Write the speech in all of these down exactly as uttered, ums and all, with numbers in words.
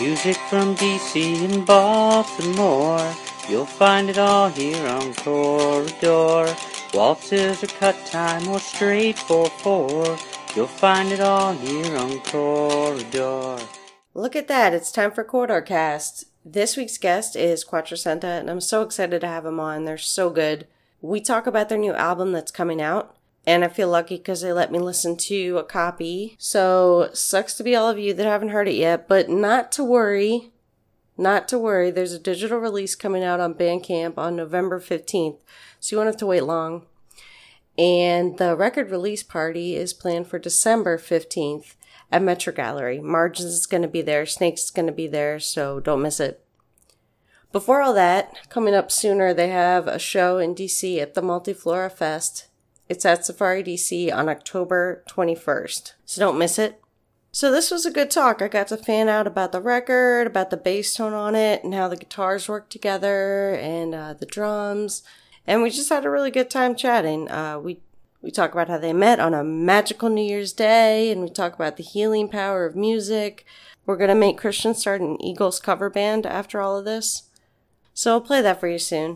Music from D C and Baltimore, you'll find it all here on Corridor. Waltzes or cut time or straight four four, you'll find it all here on Corridor. Look at that, it's time for Corridorcast. This week's guest is Quattrocenta, and I'm so excited to have them on. They're so good. We talk about their new album that's coming out, and I feel lucky because they let me listen to a copy. So, sucks to be all of you that haven't heard it yet, but not to worry. Not to worry. There's a digital release coming out on Bandcamp on November fifteenth, so you won't have to wait long. And the record release party is planned for December fifteenth at Metro Gallery. Margins is going to be there. Snakes is going to be there, so don't miss it. Before all that, coming up sooner, they have a show in D C at the Multiflora Fest. It's at Safari D C on October twenty-first, so don't miss it. So this was a good talk. I got to fan out about the record, about the bass tone on it, and how the guitars work together, and uh, the drums. And we just had a really good time chatting. Uh, we we talk about how they met on a magical New Year's Day, and we talk about the healing power of music. We're going to make Christian start an Eagles cover band after all of this. So I'll play that for you soon.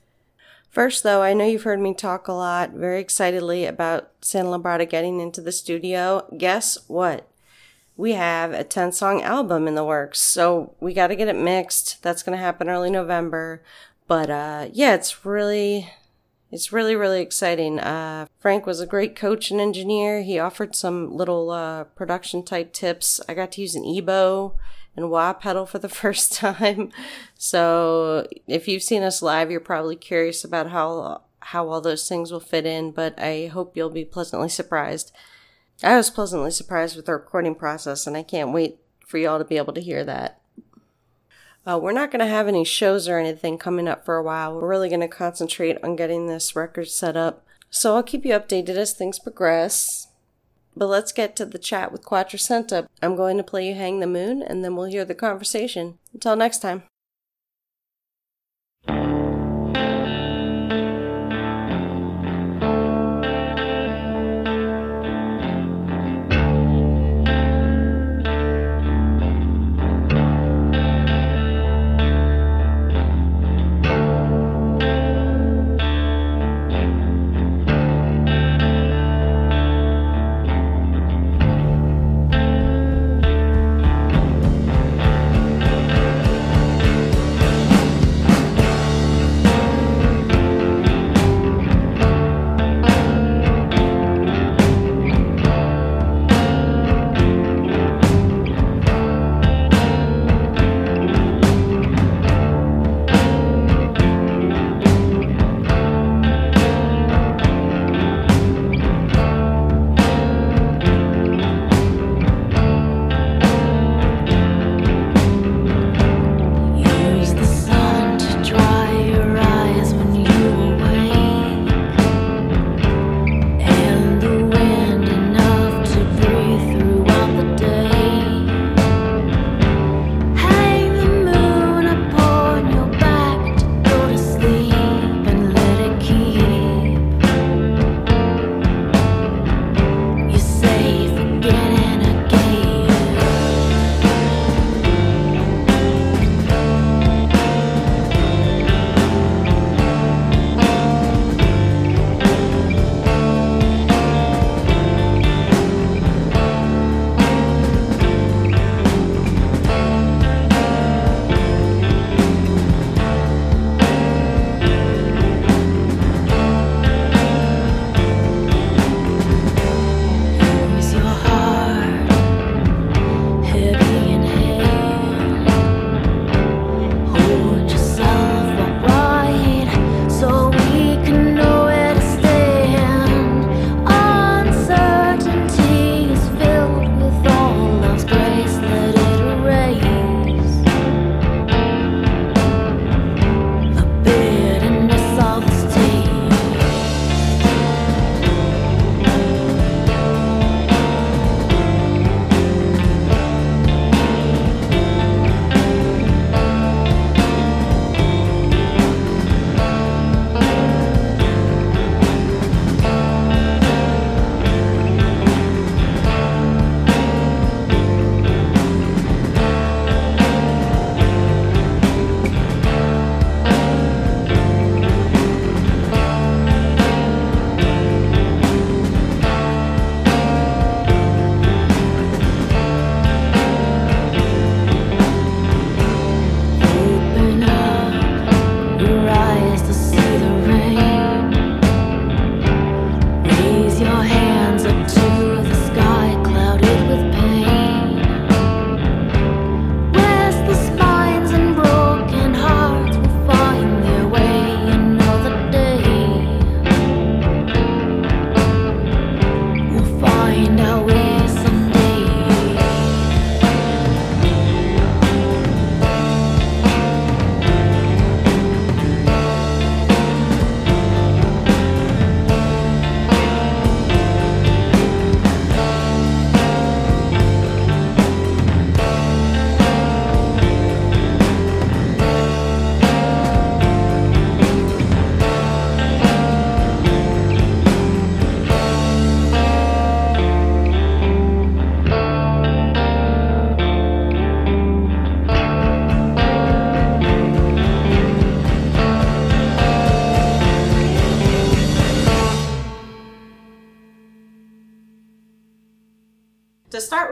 First, though, I know you've heard me talk a lot, very excitedly, about Santa Labrada getting into the studio. Guess what? We have a ten-song album in the works, so we got to get it mixed. That's going to happen early November. But, uh, yeah, it's really, it's really, really exciting. Uh, Frank was a great coach and engineer. He offered some little uh, production-type tips. I got to use an E-bow and wah pedal for the first time. So if you've seen us live, you're probably curious about how how all those things will fit in, but I hope you'll be pleasantly surprised. I was pleasantly surprised with the recording process, and I can't wait for y'all to be able to hear that. Uh, we're not going to have any shows or anything coming up for a while. We're really going to concentrate on getting this record set up. So I'll keep you updated as things progress. But let's get to the chat with Quattrocenta. I'm going to play you Hang the Moon, and then we'll hear the conversation. Until next time.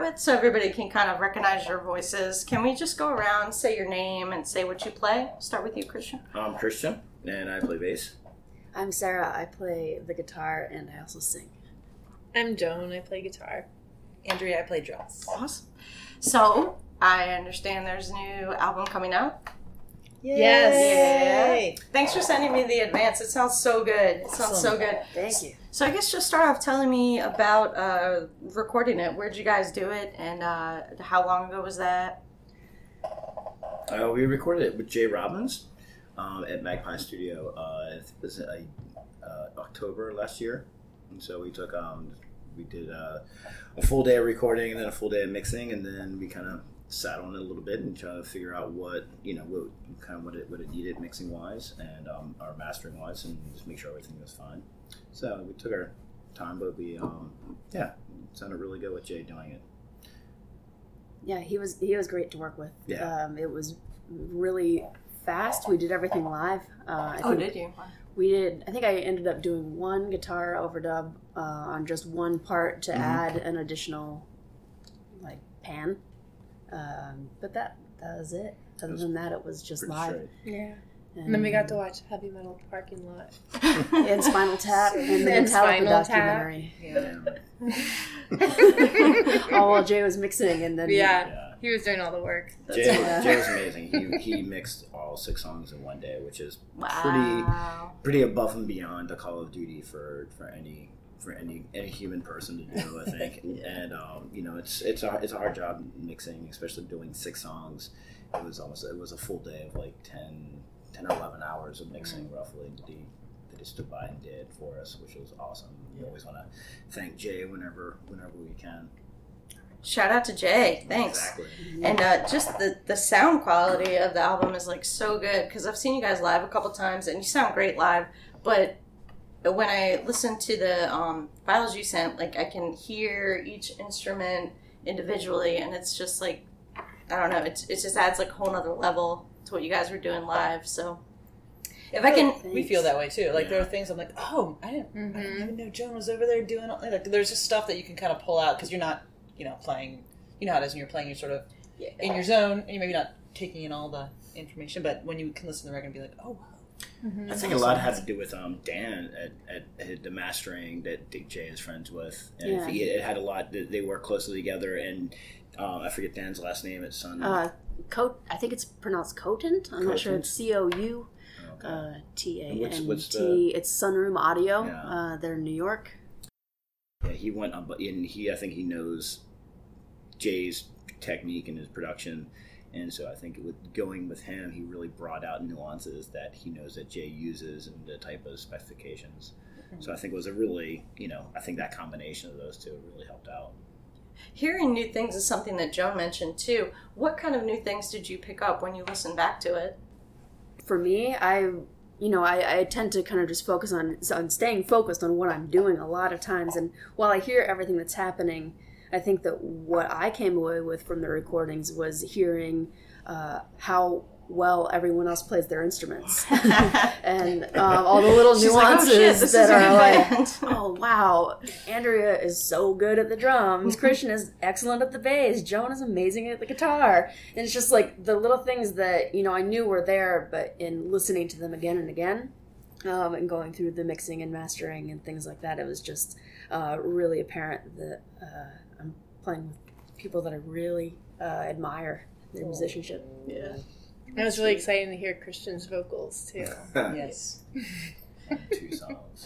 with, so everybody can kind of recognize your voices, can we just go around, say your name, and say what you play? Start with you, Christian. I'm Christian, and I play bass. I'm Sarah. I play the guitar, and I also sing. I'm Joan. I play guitar. Andrea, I play drums. Awesome. So, I understand there's a new album coming out. Yes. Yeah. Thanks for sending me the advance. It sounds so good. It sounds so good. Thank you. So I guess just start off telling me about uh, recording it. Where'd you guys do it, and uh, how long ago was that? Uh, we recorded it with Jay Robbins um, at Magpie Studio. Uh, it was uh, uh, October last year, and so we took um, we did uh, a full day of recording and then a full day of mixing, and then we kind of sat on it a little bit and tried to figure out what you know what kind of what it what it needed mixing wise and um, our mastering wise, and just make sure everything was fine. So we took our time, but we um, yeah, it sounded really good with Jay doing it. Yeah, he was he was great to work with. Yeah. Um, it was really fast. We did everything live. Uh, I Oh, think did you? We did. I think I ended up doing one guitar overdub uh, on just one part to Mhm. add an additional like pan. Um, but that that was it. Other than that, it was just Pretty live. straight. Yeah. And, And then we got to watch Heavy Metal Parking Lot. and Spinal Tap and the And Metallica Spinal Tap. documentary. Yeah. Oh, while Jay was mixing, and then Yeah. Yeah. He was doing all the work. Jay, Yeah. Jay was amazing. He he mixed all six songs in one day, which is pretty Wow. pretty above and beyond the Call of Duty for, for any for any any human person to do, I think. And um, you know, it's it's a it's a hard job mixing, especially doing six songs. It was almost it was a full day of like ten, ten or eleven hours of mixing roughly that he that he stood by and did for us, which was awesome. We always want to thank Jay whenever whenever we can. Shout out to Jay. Thanks. Exactly. And uh, just the, the sound quality of the album is like so good because I've seen you guys live a couple times and you sound great live. But when I listen to the um, files you sent, like I can hear each instrument individually, and it's just like I don't know. It it just adds like a whole nother level to what you guys were doing live. So if I can, We feel that way too. Like Yeah. there are things I'm like, oh, I didn't, I Mhm. didn't even know Joan was over there doing all like. There's just stuff that you can kind of pull out because you're not, you know, playing. You know how it is when you're playing. You're sort of in your zone, and you're maybe not taking in all the information. But when you can listen to the record and be like, oh, wow. I think a lot had to do with um, Dan at, at, at the mastering that Dick Jay is friends with, and Yeah. he, it had a lot. They work closely together, and uh, I forget Dan's last name. It's Son. Uh, Coat. I think it's pronounced Cotent. I'm not sure. Cotent? It's C O U okay. uh, T A And what's- N what's T. the- It's Sunroom Audio. Yeah. Uh, they're in New York. yeah, he went up, and he I think he knows Jay's technique and his production, and so I think with going with him, he really brought out nuances that he knows that Jay uses and the type of specifications. So I think it was a really, you know, I think that combination of those two really helped out. hearing new things is something that Joe mentioned too. What kind of new things did you pick up when you listened back to it? For me, I, you know, I, I tend to kind of just focus on on staying focused on what I'm doing a lot of times. And while I hear everything that's happening, I think that what I came away with from the recordings was hearing uh, how well everyone else plays their instruments and um, all the little She's like, nuances oh, shit, this that is a are good like, band. oh wow, Andrea is so good at the drums, Christian is excellent at the bass, Joan is amazing at the guitar, and it's just like the little things that, you know, I knew were there, but in listening to them again and again um, and going through the mixing and mastering and things like that, it was just uh, really apparent that uh, I'm playing with people that I really uh, admire their musicianship. Yeah. It was really exciting to hear Christian's vocals too. Yes. Two songs.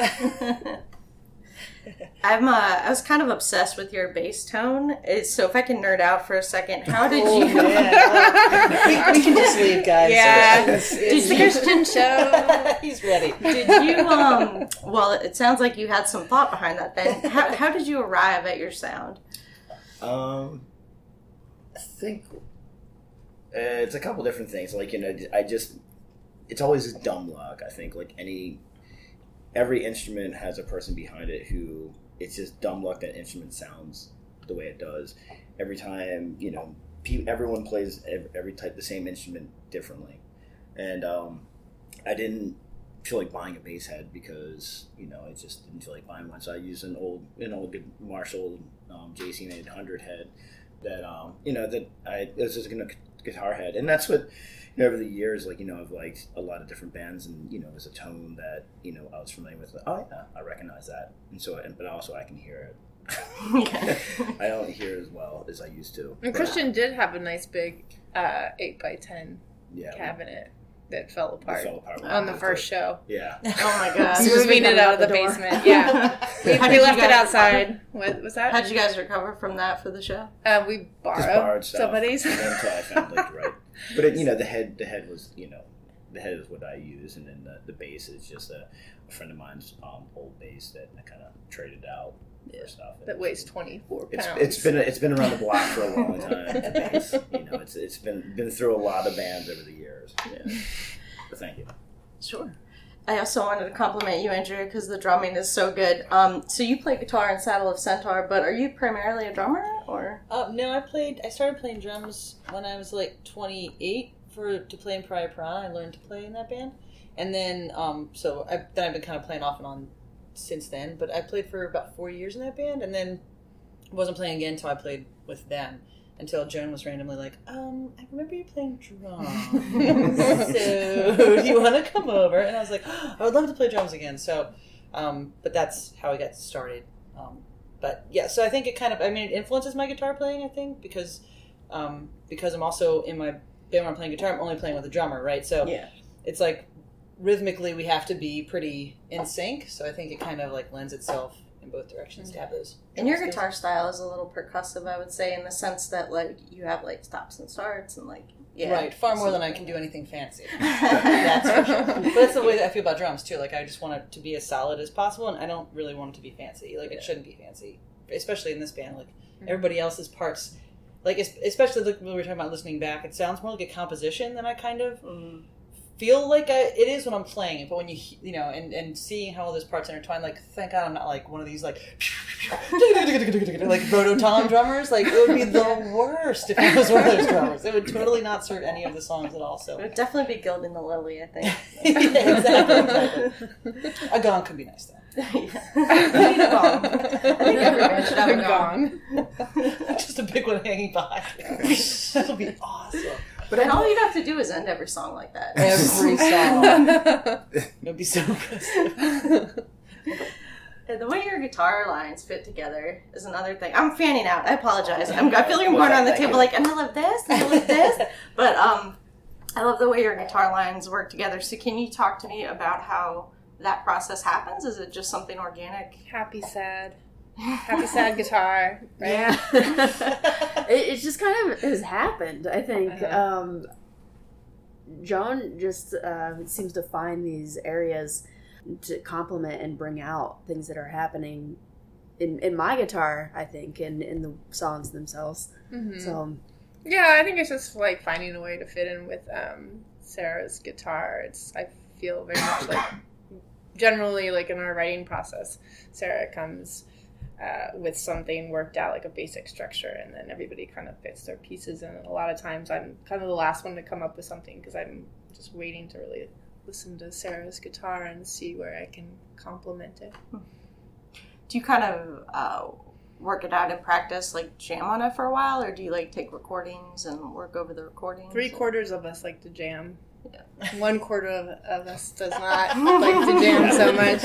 I'm uh, I was kind of obsessed with your bass tone. It's, so if I can nerd out for a second, how did Oh, you? man. we, we can just leave, guys. Yeah. It's, Did it's, the Christian show? He's ready. Did you? Um. Well, it sounds like you had some thought behind that. Then, how how did you arrive at your sound? Um, I think uh, it's a couple different things. Like, you know, I just, it's always dumb luck. I think like any, every instrument has a person behind it who it's just dumb luck that instrument sounds the way it does. Every time, you know, pe- everyone plays every, every type the same instrument differently, and um, I didn't feel like buying a bass head because, you know, I just didn't feel like buying one. So I used an old, an old good Marshall um, J C eight hundred head that um, you know that I was just a guitar head, and that's what you know over the years, like you know, I've liked a lot of different bands, and you know, there's a tone that you know I was familiar with. Like, oh yeah, I recognize that, and so and, but also I can hear it. I don't hear as well as I used to. And but, Christian did have a nice big uh, eight by ten yeah, cabinet that fell it apart fell apart on the first show. Yeah. Oh my god. We moving it out of the, the basement. Yeah. we How we did left you it guys outside. What was that? How did you guys recover from that for the show? Uh, we borrowed, Just borrowed stuff somebody's. until I found like the right. But it, you know, the head, the head was, you know, the head is what I use, and then the, the bass is just a, a friend of mine's um, old bass that I kind of traded out for stuff. And That weighs twenty-four it's, pounds. it's been it's been around the block for a long time. The bass, you know, it's it's been been through a lot of bands over the years. Yeah. But thank you. Sure. I also wanted to compliment you, Andrea, because the drumming is so good. Um, so you play guitar in Saddle of Centaur, but are you primarily a drummer, or? Uh, no, I played. I started playing drums when I was like twenty-eight for to play in Pariah Piranha. I learned to play in that band, and then um, so I, then I've been kind of playing off and on since then. But I played for about four years in that band, and then wasn't playing again until I played with them. Until Joan was randomly like, um, I remember you playing drums. So do you want to come over? And I was like, oh, I would love to play drums again. So, um, but that's how I got started. Um, but yeah, so I think it kind of, I mean, it influences my guitar playing, I think, because um, because I'm also in my band when I'm playing guitar, I'm only playing with a drummer, right? So Yeah. it's like rhythmically we have to be pretty in sync. So I think it kind of like lends itself in both directions to have those. And your guitar style is a little percussive, I would say, in the sense that, like, you have, like, stops and starts and, like, yeah. Right, far more than I can do anything fancy. That's for sure. But that's the way that I feel about drums, too. Like, I just want it to be as solid as possible, and I don't really want it to be fancy. Like, it shouldn't be fancy. Especially in this band. Like, everybody else's parts, like, especially like, when we were talking about listening back, it sounds more like a composition than I kind of Mm. feel like I, it is when I'm playing it. But when you, you know, and, and seeing how all those parts intertwine, like, thank God I'm not, like, one of these, like, like Rototom drummers. Like, it would be the worst if I was one of those drummers. It would totally not serve any of the songs at all. So It would definitely be Gilding the Lily, I think. yeah, exactly, exactly. A gong could be nice, though. Yeah. We need a gong. I think everyone should have a gong. Just a big one hanging by. That would be awesome. But then all you'd have to do is end every song like that. Every song. It would be so impressive. And the way your guitar lines fit together is another thing. I'm fanning out. I apologize. I'm, I feel like I'm going around the table like, and I love this, and I love this. But um, I love the way your guitar lines work together. So can you talk to me about how that process happens? Is it just something organic? Happy, sad. Happy, sad guitar, right? Yeah. it, it just kind of has happened, I think. Uh-huh. Um, Joan just uh, seems to find these areas to complement and bring out things that are happening in, in my guitar, I think, and in the songs themselves. Mm-hmm. So, yeah, I think it's just like finding a way to fit in with um, Sarah's guitar. It's I feel very much like generally like in our writing process, Sarah comes uh, with something worked out, like a basic structure, and then everybody kind of fits their pieces. And a lot of times I'm kind of the last one to come up with something because I'm just waiting to really listen to Sarah's guitar and see where I can complement it. Do you kind of uh, work it out in practice, like jam on it for a while, or do you like take recordings and work over the recordings? Three quarters of us like to jam. Yeah. One quarter of, of us does not like to jam so much.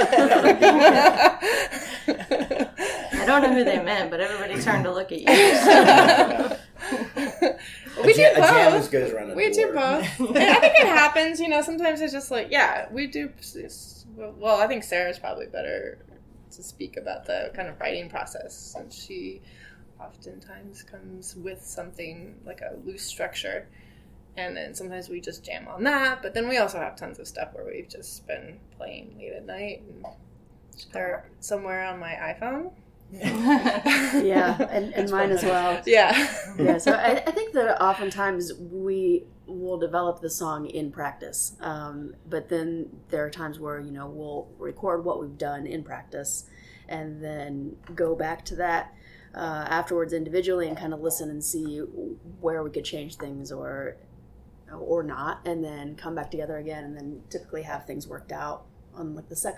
I don't know who they meant, but everybody turned to look at you. We a jam, do both. A jam as good as running We do both. And I think it happens, you know, sometimes it's just like, yeah, we do. Well, I think Sarah's probably better to speak about the kind of writing process, since she oftentimes comes with something like a loose structure. And then sometimes we just jam on that, but then we also have tons of stuff where we've just been playing late at night, and they're somewhere on my iPhone. yeah, and, and mine as well. Yeah. Yeah, so I, I think that oftentimes we will develop the song in practice, um, but then there are times where, you know, we'll record what we've done in practice and then go back to that uh, afterwards individually and kind of listen and see where we could change things or or not, and then come back together again, and then typically have things worked out on like the second or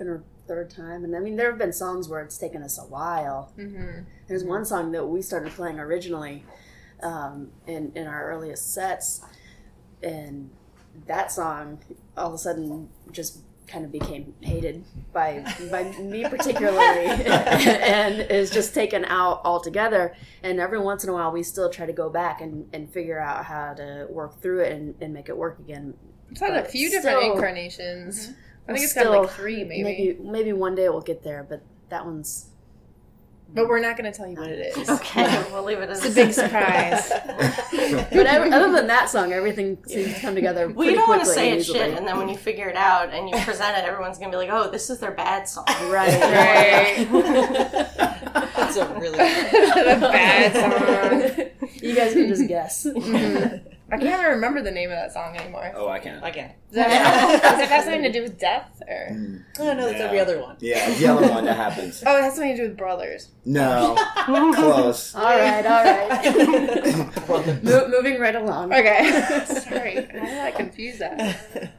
third time. And I mean, there have been songs where it's taken us a while. Mm-hmm. There's one song that we started playing originally um, in, in our earliest sets. And that song all of a sudden just kind of became hated by by me particularly and is just taken out altogether. And every once in a while we still try to go back and, and figure out how to work through it and, and make it work again. It's had a But few still- different incarnations. I think it's got still, like three, maybe. maybe. Maybe one day we'll get there, but that one's... But we're not going to tell you what it is. Okay, we'll leave it as It's a big surprise. But ev- other than that song, everything seems to come together Well, pretty you don't want to quickly say and it's easily. shit, and then when you figure it out and you present it, everyone's going to be like, oh, this is their bad song. Right. Right. That's a really The bad song. You guys can just guess. Mhm. I can't even remember the name of that song anymore. Oh, I can. again. Does that have, does it have something to do with death? Or? Mm. Oh no, that's Yeah. every other one. Yeah, the yellow one that happens. Oh, it has something to do with brothers. No, close. All right, all right. Mo- moving right along. Okay. Sorry. How did I confuse that?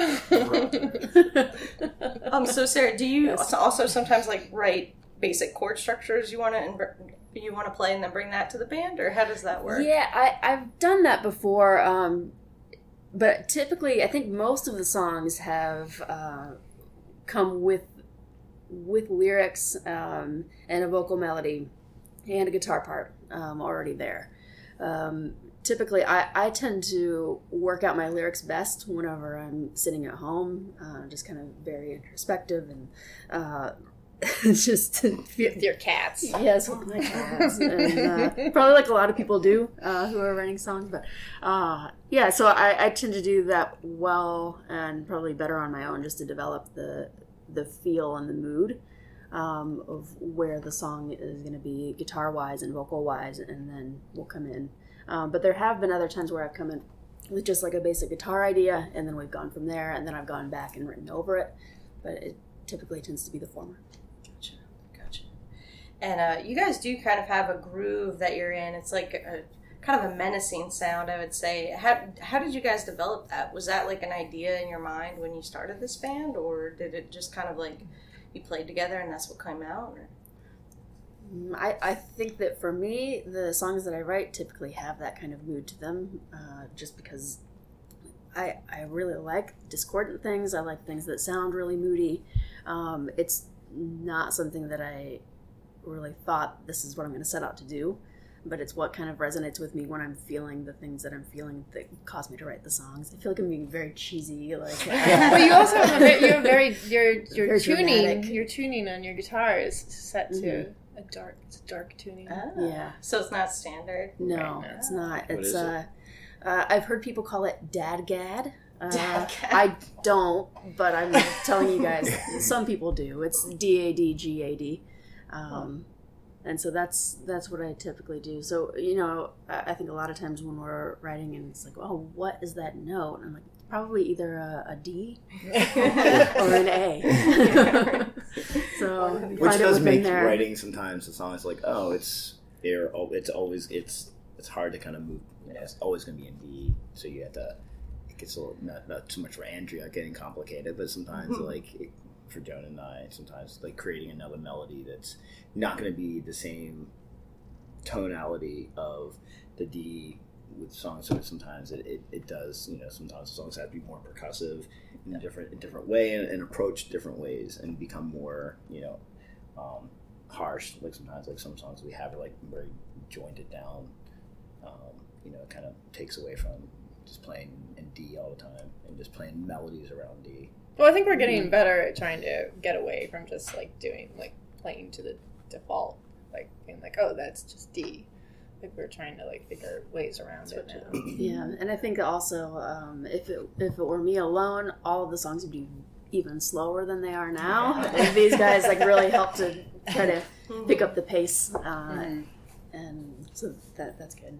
Um, so Sarah, do you also sometimes like write basic chord structures you want to you want to play and then bring that to the band, or how does that work? Yeah, I, I've done that before, um, but typically I think most of the songs have uh, come with with lyrics um, and a vocal melody and a guitar part um, already there. Um, typically, I, I tend to work out my lyrics best whenever I'm sitting at home, uh, just kind of very introspective and uh, just With your cats. yes, with my cats, and uh, probably like a lot of people do uh, who are writing songs. But uh, yeah, so I, I tend to do that well and probably better on my own, just to develop the the feel and the mood um, of where the song is going to be guitar wise and vocal wise, and then we'll come in. Um, but there have been other times where I've come in with just like a basic guitar idea, and then we've gone from there, and then I've gone back and written over it. But it typically tends to be the former. Gotcha, gotcha. And uh, you guys do kind of have a groove that you're in. It's like a kind of a menacing sound, I would say. How how did you guys develop that? Was that like an idea in your mind when you started this band, or did it just kind of like you played together and that's what came out? Or? I, I think that for me, the songs that I write typically have that kind of mood to them, uh, just because I I really like discordant things. I like things that sound really moody. Um, it's not something that I really thought this is what I'm going to set out to do, but it's what kind of resonates with me when I'm feeling the things that I'm feeling that cause me to write the songs. I feel like I'm being very cheesy, like. But you also have a very, you're very your your Very tuning dramatic. your tuning on your guitar is set to Mhm. a dark it's a dark tuning. Ah, Yeah. So it's not standard. No, Right. it's not. What It's is it? uh, uh, I've heard people call it dadgad. Uh, Dadgad. I don't, but I'm telling you guys, some people do. It's D A D G A D, um, and so that's that's what I typically do. So you know, I, I think a lot of times when we're writing and it's like, oh, what is that note? And I'm like, probably either a, a D or an A. So you Which find it does within make there. writing sometimes the song is like, oh, it's there. Oh, it's always it's it's hard to kind of move. You know, it's always going to be in D, so you have to. It gets a little not not too much for Andrea getting complicated, but sometimes like it, for Joan and I, sometimes like creating another melody that's not going to be the same tonality of the D with songs. So sometimes it, it, it does. You know, sometimes the songs have to be more percussive in a different a different way and, and approach different ways and become more you know um, harsh. Like sometimes like some songs we have are like very jointed down. Um, you know, it kind of takes away from just playing in D all the time and just playing melodies around D. Well, I think we're getting better at trying to get away from just like doing like playing to the default, like being like, oh, that's just D. Like we're trying to like figure ways around it now. Yeah, and I think also um, if it if it were me alone, all of the songs would be even slower than they are now. And these guys like really help to try to pick up the pace, uh, and so that that's good.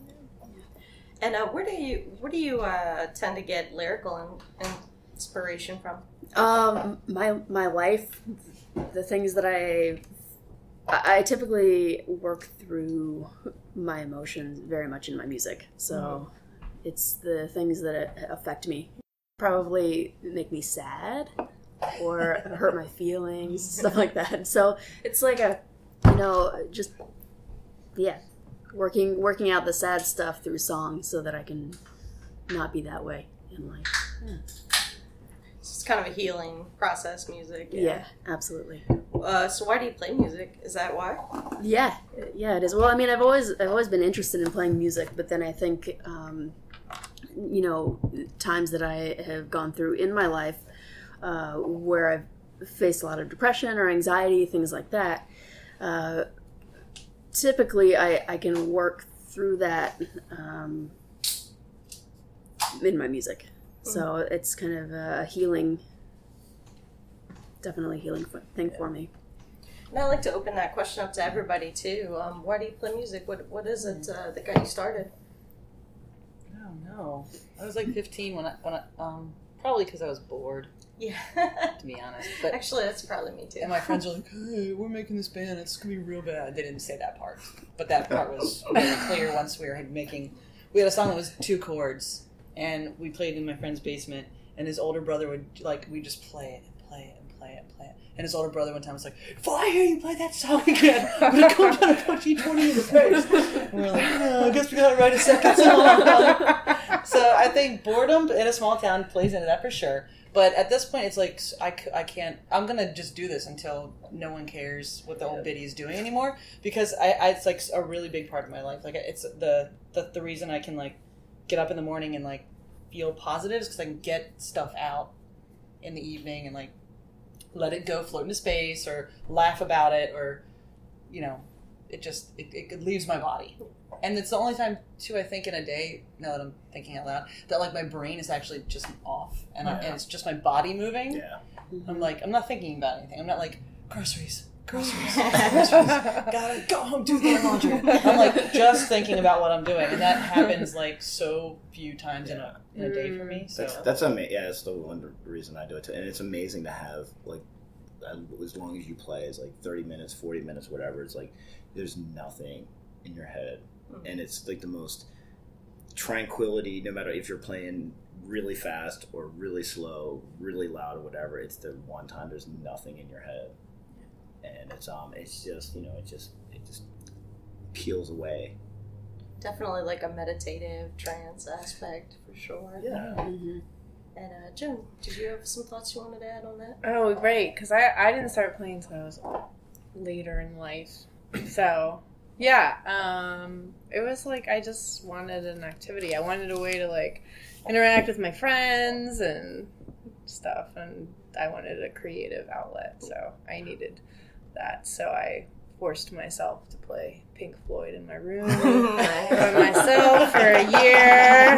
And uh, where do you where do you uh, tend to get lyrical in, inspiration from? Um, my my life, the things that I I typically work through my emotions very much in my music. So it's the things that affect me. Probably make me sad. or hurt my feelings, stuff like that. So it's like a, you know, just, yeah, working working out the sad stuff through song so that I can not be that way in life. Yeah. It's kind of a healing process, music. Yeah, yeah absolutely. Uh, so why do you play music? Is that why? Yeah, yeah, it is. Well, I mean, I've always I've always been interested in playing music, but then I think, um, you know, times that I have gone through in my life uh, where I've faced a lot of depression or anxiety, things like that. Uh, typically, I, I can work through that um, in my music. So it's kind of a healing, definitely healing thing for me. And I like to open that question up to everybody too. Um, why do you play music? What What is it uh, that got you started? I don't know. I was like fifteen when I, when I um, probably because I was bored. Yeah. To be honest. But, actually, that's probably me too. And my friends were like, hey, we're making this band. It's going to be real bad. They didn't say that part. But that part was very clear once we were making... We had a song that was two chords. And we played in my friend's basement. And his older brother would, like, we just play it and play it and play it and play it. And his older brother one time was like, if I hear you play that song again, I'm going to come down and punch you twenty in the face. And we were like, oh, I guess we got to write a second song. So I think boredom in a small town plays into that for sure. But at this point, it's like, I, I can't, I'm going to just do this until no one cares what the old biddy is doing anymore. Because I, I, it's like a really big part of my life. Like, it's the, the, the reason I can, like, get up in the morning and, like, feel positive is because I can get stuff out in the evening and, like, let it go float into space or laugh about it or, you know, it just, it, it leaves my body. And it's the only time, too, I think in a day, now that I'm thinking out loud, that, like, my brain is actually just off. And, I, and it's just my body moving. Yeah. I'm like, I'm not thinking about anything. I'm not like, groceries, groceries, groceries. Gotta go home, do the laundry. I'm, like, just thinking about what I'm doing. And that happens, like, so few times in a in a day for me. So That's, that's amazing. Yeah, that's the one reason I do it, too. And it's amazing to have, like, as long as you play, is like thirty minutes, forty minutes, whatever. It's like, there's nothing in your head. And it's like the most tranquility, no matter if you're playing really fast or really slow, really loud or whatever. It's the one time there's nothing in your head, and it's um, it's just you know, it just it just peels away. Definitely like a meditative trance aspect for sure. Yeah. Mm-hmm. And uh, Jim, did you have some thoughts you wanted to add on that? Oh, great, because I I didn't start playing until I was later in life, so. Yeah, um, it was like I just wanted an activity. I wanted a way to like interact with my friends and stuff, and I wanted a creative outlet, so I needed that. So I forced myself to play Pink Floyd in my room by myself for a year.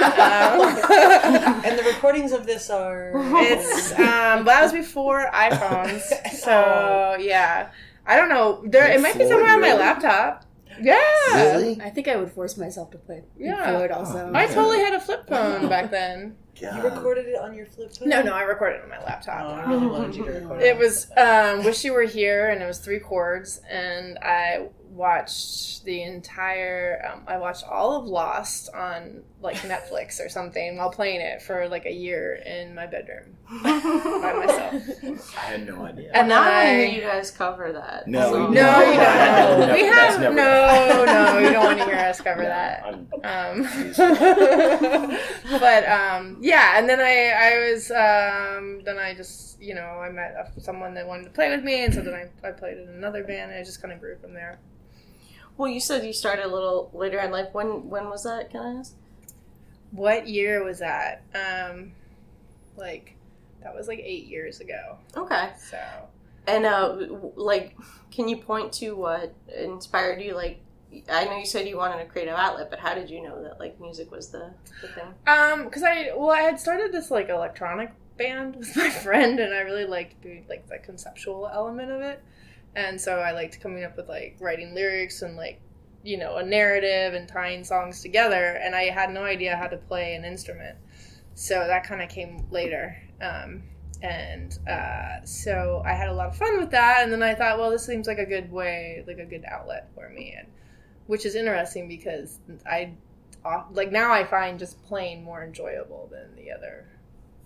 Um, and the recordings of this are... It's, um, that was before iPhones, so yeah. I don't know. There, it might be somewhere on my laptop. Yeah. Really? I think I would force myself to play Pink Yeah. Floyd also. I totally had a flip phone back then. God. You recorded it on your flip phone? No, no, I recorded it on my Oh, laptop. I really wanted you to record It was um, Wish You Were Here, and it was three chords, and I watched the entire, um, I watched all of Lost on, like, Netflix or something while playing it for, like, a year in my bedroom by myself. I had no idea. And Now then I I... hear you guys cover that. No, So- we No, No, you no, don't. no, we that's have never no, no. You don't want to hear us cover No, that. I'm- Um, but um, yeah, and then I, I was, um, then I just, you know, I met a, someone that wanted to play with me, and so then I, I played in another band, and I just kind of grew from there. Well, you said you started a little later in life. When when was that? Can I ask? What year was that? Um, like, that was like eight years ago. Okay. So. And uh, like, can you point to what inspired you? Like, I know you said you wanted a creative outlet, but how did you know that like music was the, the thing? Um, because I well, I had started this like electronic band with my friend, and I really liked the like the conceptual element of it, and so I liked coming up with like writing lyrics and like you know a narrative and tying songs together, and I had no idea how to play an instrument, so that kind of came later. Um, and uh, so I had a lot of fun with that, and then I thought, well, this seems like a good way, like a good outlet for me, and which is interesting because I, like now I find just playing more enjoyable than the other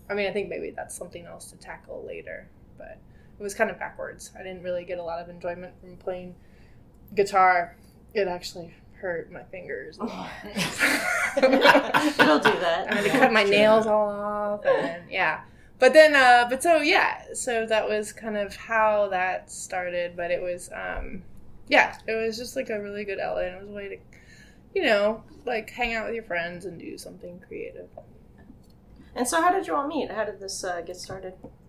I mean, I think maybe that's something else to tackle later, but it was kind of backwards. I didn't really get a lot of enjoyment from playing guitar. It actually hurt my fingers. It'll do that. I had to cut my nails all off, and yeah. But then, uh, but so yeah, so that was kind of how that started. But it was, um, yeah, it was just like a really good outlet. It was a way to, you know, like hang out with your friends and do something creative. And so, how did you all meet? How did this uh, get started?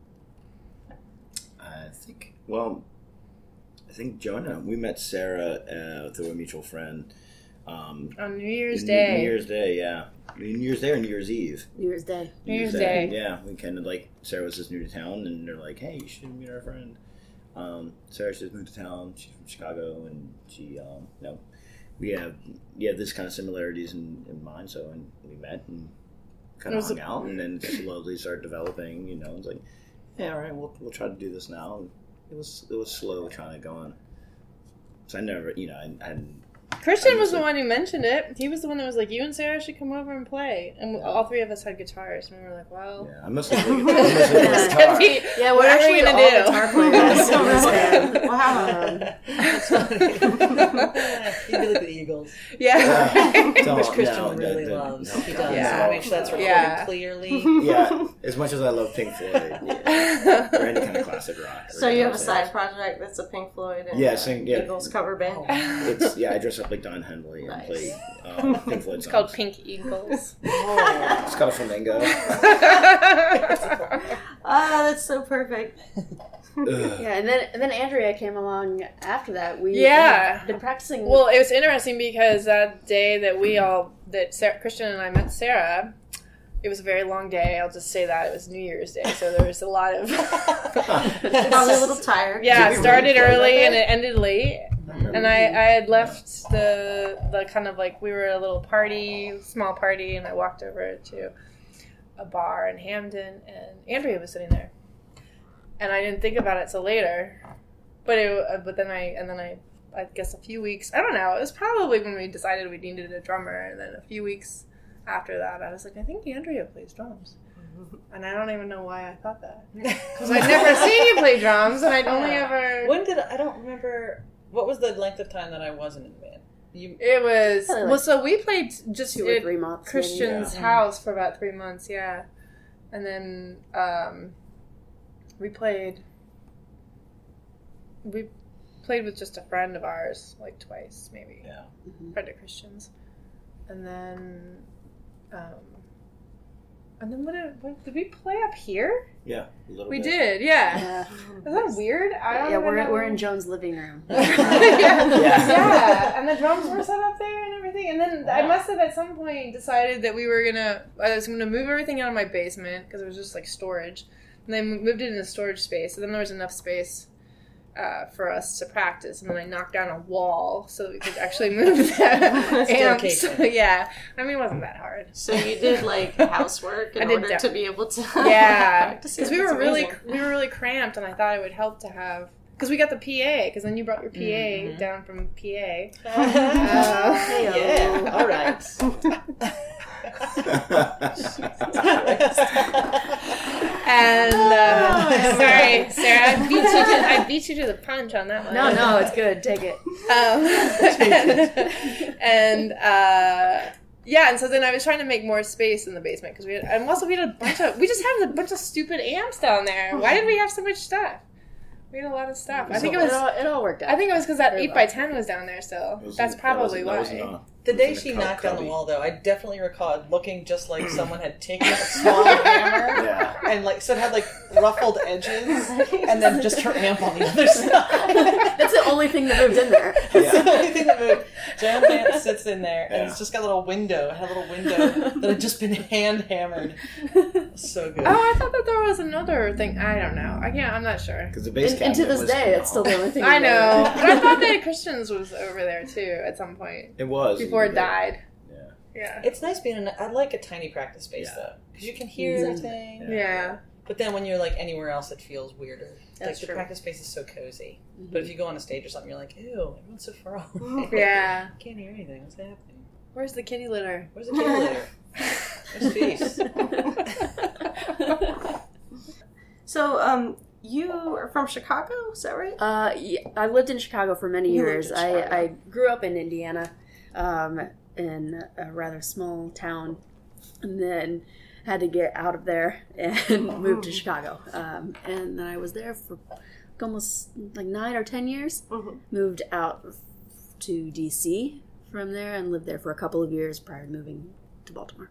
I think, well, I think Jonah, we met Sarah uh, through a mutual friend. Um, On New Year's New, Day. New Year's Day, yeah. New Year's Day or New Year's Eve? New Year's Day. New Year's Day. Yeah, we kind of like, Sarah was just new to town, and they're like, hey, you should meet our friend. Um, Sarah just moved to town. She's from Chicago, and she, um, you know, we have, yeah, this kind of similarities in, in mind, so and we met and kind of hung a- out, and then slowly started developing, you know, it's like, yeah, all right, we'll, we'll try to do this now. And it was, it was slow trying to go on. So I never, you know, I, I hadn't, Christian was the one who mentioned it. He was the one that was like, you and Sarah should come over and play. And all three of us had guitars, and we were like, well... yeah, I must have played, I must have played guitar. Yeah, What we're are we actually gonna all do? guitar players. So we're Wow. You'd be like the Eagles. Yeah. Don't- Which Christian no, really no, no, loves. no. He does. Yeah. I want to make sure that's recorded Yeah. clearly. Yeah, as much as I love Pink Floyd, or any kind of classic rock. So you have a side project that's a Pink Floyd and Yeah, uh, sing- yeah. Eagles cover band. It's, yeah, I dress up like Don Henley and Nice. play um, Pink Floyd It's songs. called Pink Eagles. Oh. It's got a flamingo. Ah, that's so perfect. Ugh. Yeah, and then and then Andrea came along after that. We Yeah. had been practicing. Well, it was interesting because that day that we all, that Sarah, Christian and I met Sarah, it was a very long day. I'll just say that. It was New Year's Day, so there was a lot of... Probably a little tired. Yeah, Did it you started really play early that and day? it ended late. And I, I had left the the kind of like, we were at a little party, small party, and I walked over to a bar in Hamden, and Andrea was sitting there. And I didn't think about it till later. But it, uh, but then I, and then I, I guess a few weeks, I don't know, it was probably when we decided we needed a drummer, and then a few weeks after that, I was like, I think Andrea plays drums. And I don't even know why I thought that. Because I'd never seen you play drums, and I'd only ever... When did I, I don't remember. What was the length of time that I wasn't in the band? You. It was Probably like well. So we played just two or at three months. Christian's Yeah. house for about three months, yeah, and then um, we played. We played with just a friend of ours, like twice, maybe. Yeah. Mhm. Friend of Christian's, and then, um, and then what did, what did we play up here? Yeah, a little We bit. did, yeah. Yeah, Is that weird? I don't yeah, even we're know. we're in Joan's living room. yeah. Yeah. yeah, and the drums were set up there and everything. And then I must have at some point decided that we were gonna, I was gonna move everything out of my basement because it was just like storage, and then moved it into storage space. And then there was enough space uh, for us to practice. And then I knocked down a wall so that we could actually move the amps. Staircase. Yeah, I mean it wasn't that hard. So you did like housework in I did order that. to be able to Yeah, practice because it. we were That's really amazing. we were really cramped, and I thought it would help to have. Because we got the P A, because then you brought your P A Mhm. down from P A. Yeah. All right. And uh, sorry, Sarah, I beat you to I beat you to the punch on that one. No, no, it's good. Take it. Um, and uh, yeah, and so then I was trying to make more space in the basement because we had, and also we had a bunch of we just had a bunch of stupid amps down there. Why did we have so much stuff? We had a lot of stuff. I think it was. all, it all worked out. I think it was because that Very eight by ten was down there still. It was- That's that probably wasn't- that wasn't why. a- The it day was in she a cub- knocked down the cubby. wall, though, I definitely recall it looking just like someone had taken a small hammer Yeah. and like so it had like ruffled edges, and then just her amp on the other side. That's the only thing that moved in there. It's Yeah. the only thing that moved. Joan's amp sits in there, and Yeah. it's just got a little window. It had a little window that had just been hand hammered. So good. Oh, I thought that there was another thing. I don't know. I can't. I'm not sure. Because the bass And, and to cabinet this was day, it's still the phenomenal. only thing. I in there. know, but I thought that Christian's was over there too at some point It was. before it Yeah. died. Yeah. Yeah. It's nice being in. A, I like a tiny practice space Yeah. though, because you can hear Mhm. everything. Yeah. Yeah. But then when you're like anywhere else, it feels weirder. That's like the true. practice space is so cozy. Mhm. But if you go on a stage or something, you're like, ew, everyone's so far away. Yeah. I can't hear anything. What's happening? Where's the kitty litter? Where's the kid litter? Where's Feast? So, um, you are from Chicago, is that right? Uh, yeah, I lived in Chicago for many You years. lived in Chicago. I, I grew up in Indiana, um, in a rather small town, and then had to get out of there and moved to Chicago. Um, and then I was there for almost like nine or ten years. Mhm. Moved out to D C from there and lived there for a couple of years prior to moving to Baltimore.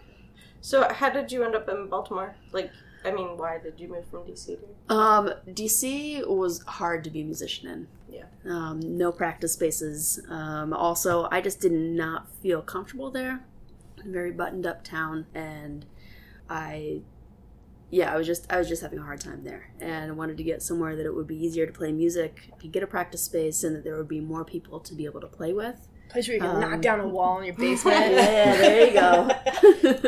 So, how did you end up in Baltimore? Like, I mean, why did you move from D C to? Um, D C was hard to be a musician in. Yeah. Um, no practice spaces. Um, also, I just did not feel comfortable there. Very buttoned up town, and I, yeah, I was just I was just having a hard time there, and I wanted to get somewhere that it would be easier to play music, to get a practice space, and that there would be more people to be able to play with. Place where you can Um, knock down a wall in your basement. Yeah, there you go.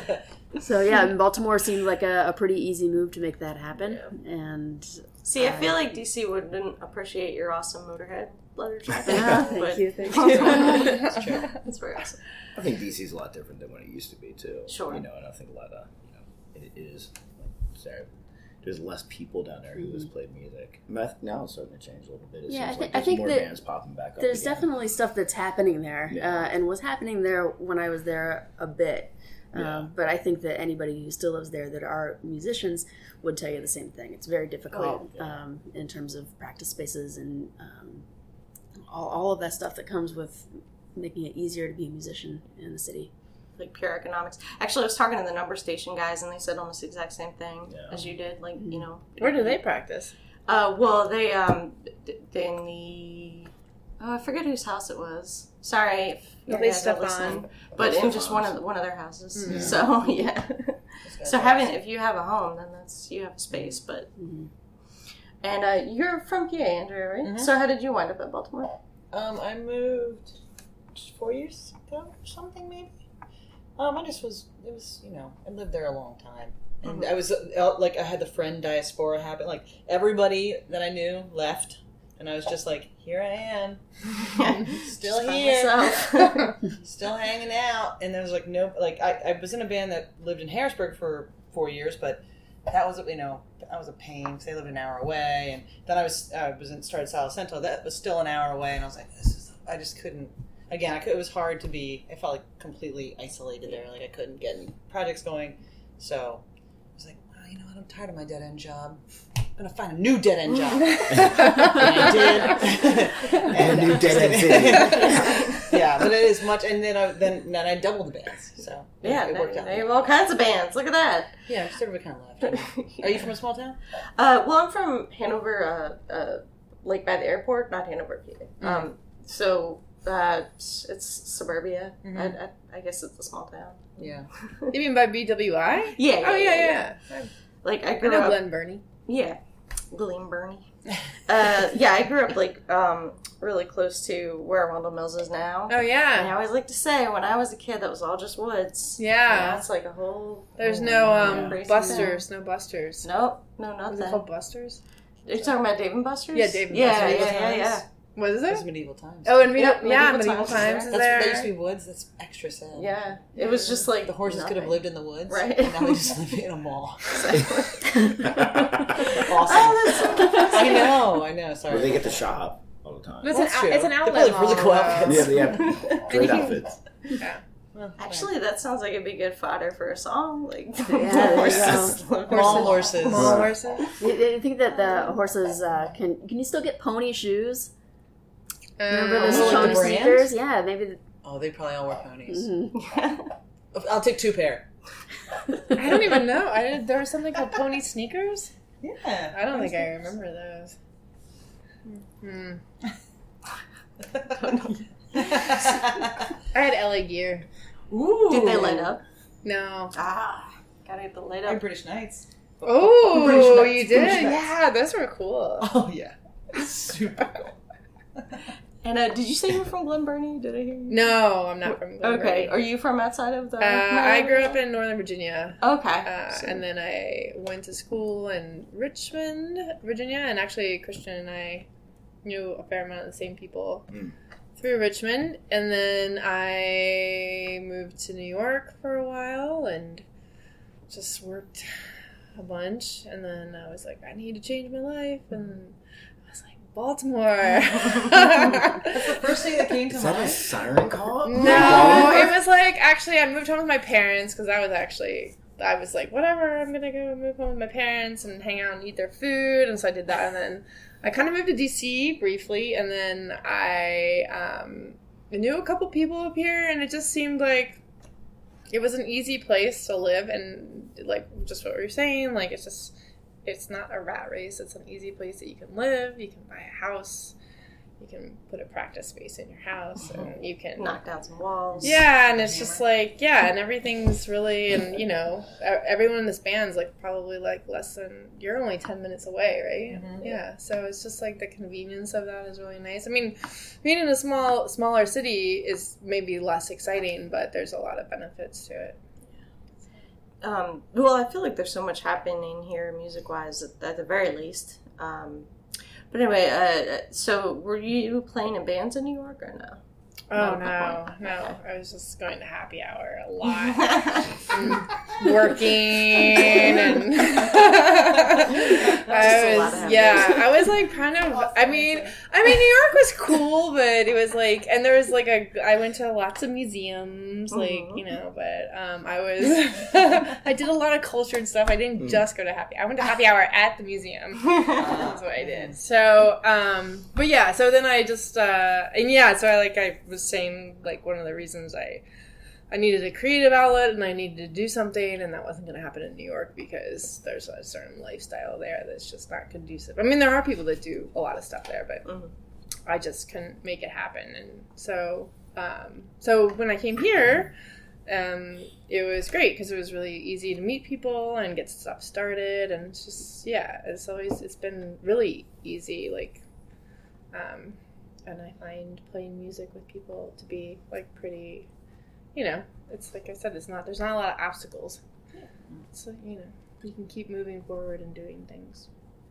So yeah, and Baltimore seemed like a, a pretty easy move to make that happen, and See, I I- feel like D C wouldn't appreciate your awesome Motorhead leather jacket. Yeah, thank but- you, thank you. That's true. That's very awesome. I think D C's a lot different than what it used to be too. Sure. You know, and I think a lot of you know it is. Like, sorry, there's less people down there who has played music. I mean, I think now it's starting to change a little bit. It Yeah, I seems thi- like I there's think more that bands popping back up. There's again. definitely stuff that's happening there, Yeah. uh, and was happening there when I was there a bit. Um, Yeah. But I think that anybody who still lives there that are musicians would tell you the same thing. It's very difficult Oh, yeah. um, in terms of practice spaces and um, all, all of that stuff that comes with making it easier to be a musician in the city. Like pure economics. Actually, I was talking to the number station guys, and they said almost the exact same thing Yeah. as you did. Like, you know, Where do they practice? Uh, well, they um, d- in the oh, I forget whose house it was. Sorry, if you Probably guys are Stefan. listening, but in just one of the, one of their houses. So yeah. That's So awesome. having if you have a home, then that's you have a space. But Mhm. and uh, you're from P A, Andrea, right? Mhm. So how did you wind up at Baltimore? Um, I moved four years ago or something, maybe. Um, I just was, it was, you know, I lived there a long time. And I was, uh, like, I had the friend diaspora happen. Like, everybody that I knew left. And I was just like, here I am. Still Just by here. myself. Still hanging out. And there was, like, no, like, I, I was in a band that lived in Harrisburg for four years, but that was, you know, that was a pain because they lived an hour away. And then I was, I was in, started Salo Centro. That was still an hour away. And I was like, this is, I just couldn't. Again, I could, it was hard to be. I felt like completely isolated there. Like I couldn't get any projects going. So I was like, well, you know what? I'm tired of my dead end job. I'm gonna find a new dead end job. And I did. And a new dead end city. Yeah, but it is much. And then I then then I doubled the bands. So Yeah, it they, worked out. they have all kinds of bands. Look at that. Yeah, just everybody kind of left. Are you from a small town? Uh, well, I'm from Hanover, uh, uh, like by the airport, not Hanover, P A. Mm. Um, so uh, it's, it's suburbia. Mhm. I, I, I guess it's a small town. Yeah. You mean by B W I? Yeah, Oh, yeah, yeah. yeah. Like I I grew know up. Glen Burnie. Yeah, Glen Burnie. Uh, yeah, I grew up like um, really close to where Arundel Mills is now. Oh, And I yeah. always like to say, when I was a kid, that was all just woods. Yeah. Now it's like a whole. There's no um, Yeah. Busters. No Busters. Nope, no, Was it nothing. called Busters? Are you talking about Dave and Buster's? Yeah, Dave and yeah, Buster's. Yeah, yeah, yeah, What is It was it? medieval times. Oh, and medieval, Yep, yeah, Medieval medieval Times times is is That's there. that used to be woods. That's extra sad. Yeah, it was just like The horses could have nothing. lived in the woods, Right. And now they just live in a mall. Awesome. Awesome. I know, I know. Sorry. Where they get to shop all the time. But it's, That's an, true. out- it's an They outlet probably have really mall, cool though. outfits. Yeah, they have great you can- outfits. Yeah. Well, Actually, that sounds like it'd be good fodder for a song. Like Yeah, there you horses. mall horses. Mall horses. You, you think that the horses uh, can can you still get pony shoes? Remember Um, those Oh, like the pony brand? sneakers? Yeah, maybe. The, Oh, they probably all wear ponies. mhm. I'll take two pair. I don't even know. I didn't, there was something called pony sneakers. Yeah. I don't think I remember those. Hmm. I had L A gear. Ooh. Did they light up? No. Ah, gotta get the light And up. British Knights. Oh, British you Knights, did? British Knights. Yeah, those were cool. Oh yeah. Super cool. And uh, did you say you were from Glen Burnie? Did I hear you? No, I'm not from Glen Okay, Burnie. are you from outside of the? Uh, I grew up in Northern Virginia. Okay. Uh, So- and then I went to school in Richmond, Virginia, and actually Christian and I knew a fair amount of the same people Mm. through Richmond. And then I moved to New York for a while and just worked a bunch, and then I was like, I need to change my life, and I was like, Baltimore. That's the first thing that came to Is mind. that a siren call? No, it was like, actually, I moved home with my parents, because I was actually, I was like, whatever, I'm gonna go move home with my parents and hang out and eat their food, and so I did that, and then I kind of moved to D C briefly, and then I um, knew a couple people up here, and it just seemed like it was an easy place to live, and like just what we were saying, like it's just, it's not a rat race. It's an easy place that you can live. You can buy a house. You can put a practice space in your house, and you can Knock down some walls. Yeah, and it's just like, yeah, and everything's really, and you know, everyone in this band's like probably like less than, you're only ten minutes away, right? Mm-hmm. Yeah, so it's just like the convenience of that is really nice. I mean, being in a small, smaller city is maybe less exciting, but there's a lot of benefits to it. Um, well, I feel like there's so much happening here music-wise, at, at the very least. Um, but anyway, uh, so were you playing in bands in New York or no? Oh, No, no, okay. no. I was just going to happy hour a lot. and working and I a lot of was, happy yeah, hours. I was like kind of, I mean, I mean, New York was cool, but it was like, and there was like a, I went to lots of museums, like, Mhm. you know, but um, I was, I did a lot of cultured stuff. I didn't just go to happy, I went to happy hour at the museum. That's what I did. So, um, but yeah, so then I just, uh, and yeah, so I like, I was saying, like, one of the reasons I, I needed a creative outlet and I needed to do something, and that wasn't going to happen in New York because there's a certain lifestyle there that's just not conducive. I mean, there are people that do a lot of stuff there, but Mhm. I just couldn't make it happen. And so, um, so when I came here, um, it was great because it was really easy to meet people and get stuff started, and it's just, yeah, it's always, it's been really easy, like, um, and I find playing music with people to be, like, pretty, you know, it's like I said, it's not, there's not a lot of obstacles. So, you know, you can keep moving forward and doing things.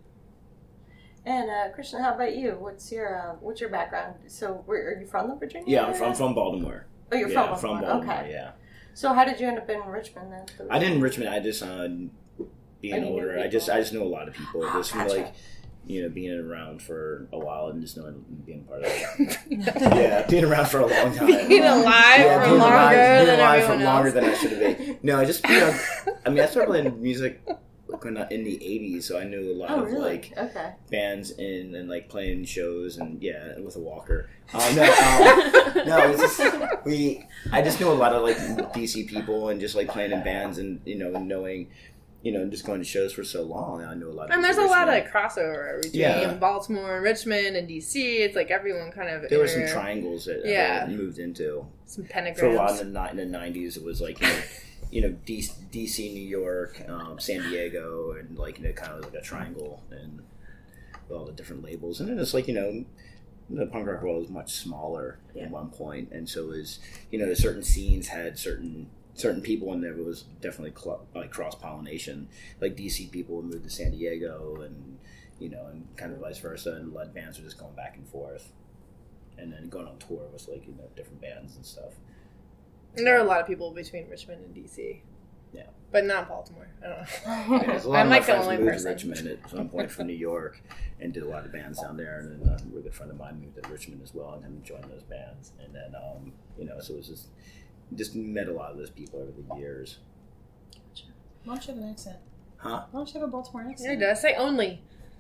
And uh, Christian, how about you? What's your uh, what's your background? So, where, are you from the Virginia? Yeah, I'm area? from, from Baltimore. Oh, you're yeah, from from Baltimore. Baltimore. Okay. Yeah. So, how did you end up in Richmond then? I didn't in Richmond. I just uh, being Oh, you knew older. I people. just I just know a lot of people. Just from, Gotcha. like, you know, being around for a while and just knowing being part of it. Yeah, being around for a long time. Being alive Yeah, for being longer alive, being than alive for everyone longer else. than I should have been. No, I just, you know, I mean, I started playing music like when I, in the eighties, so I knew a lot Oh, of really? like Okay. bands in and like playing shows and yeah, with a walker. Uh, no, um, no, it's just we. I just knew a lot of like D C people and just like playing in bands and you know knowing, you know, just going to shows for so long. I knew a lot. of And there's a people lot of Richmond. crossover between Yeah. Baltimore and Richmond and D C. It's like everyone kind of There were some inter- triangles that Yeah. I moved into. some For a while pentagrams. in the, ni- in the nineties, it was like, you know, you know D- DC, New York, um, San Diego, and like, you know, kind of like a triangle and all the different labels. And then it's like, you know, the punk rock world was much smaller Yeah. at one point, and so it was, you know, certain scenes had certain certain people in there. It was definitely cl- like cross pollination. Like D C people would move to San Diego, and you know, and kind of vice versa. And lead bands were just going back and forth, and then going on tour was like, you know, different bands and stuff. And there are a lot of people between Richmond and D C. Yeah. But not Baltimore. I don't know. Yeah, there's a lot I'm of my like the friends only moved person. to Richmond at some point from New York and did a lot of bands down there. And then uh, a really good friend of mine moved to Richmond as well and then joined those bands. And then, um, you know, so it was just, just met a lot of those people over the years. Why don't you have an accent? Huh? Why don't you have a Baltimore Yeah, accent? it does. Say only.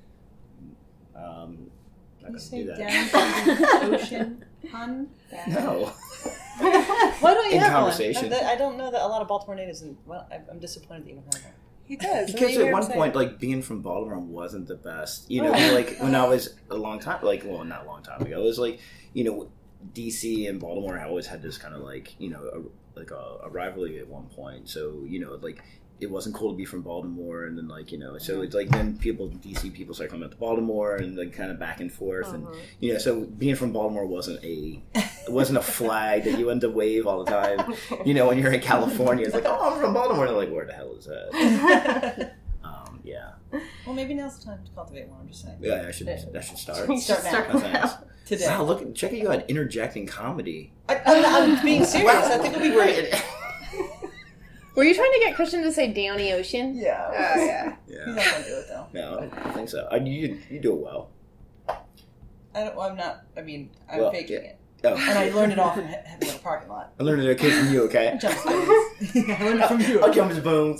Um, not You gonna say do that. down from the ocean, hun? No. Why don't you In have conversation. one? I, I don't know that a lot of Baltimore natives, and well, I- I'm disappointed that you don't have one. He does. Because at one point, like, being from Baltimore wasn't the best. You know, like, when I was a long time, like, well, not a long time ago, it was like, you know, D C and Baltimore, I always had this kind of, like, you know, a, like a, a rivalry at one point. So, you know, like, it wasn't cool to be from Baltimore, and then, like, you know, so it's like, then people, D C people started coming up to Baltimore, and, like, kind of back and forth, and, you know, so being from Baltimore wasn't a, it wasn't a flag that you wanted to wave all the time. You know, when you're in California, it's like, oh, I'm from Baltimore. They're like, where the hell is that? Um, yeah. Well, maybe now's the time to cultivate one. I'm just saying. Yeah, I should, that should start. Start now. Oh, thanks. Today. Wow, look, check out you had interjecting comedy. I, I'm, I'm being serious. I think it'll be great. Were you trying to get Christian to say Downey Ocean? Yeah. Oh, yeah. He's Yeah. not gonna do it though. No, I think so. I, you you do it well. I don't, well, I'm not. I mean, I'm Well, faking yeah. it, Oh. and I learned it off in he- heavy metal parking lot. I learned it okay from you, okay? Jump spoons. I learned it from you. I'll jump his bones.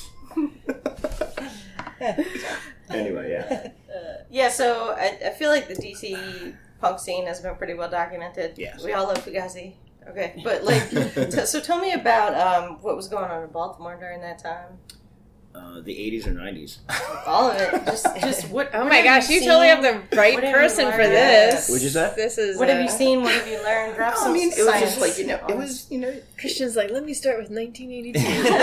Anyway, yeah. Uh, yeah, so I, I feel like the D C punk scene has been pretty well documented. Yes. We all love Fugazi. Okay, but like, so, so tell me about um, what was going on in Baltimore during that time. Uh, the eighties or nineties. All of it. Just, just what? Oh what my have gosh, you seen? totally have the right What have you person for learned? this. What'd you say? This is. What have uh, you seen? What have you learned? Drop some I mean, it was science just like, you know, it on was, you know, Christian's like, let me start with nineteen eighty-two.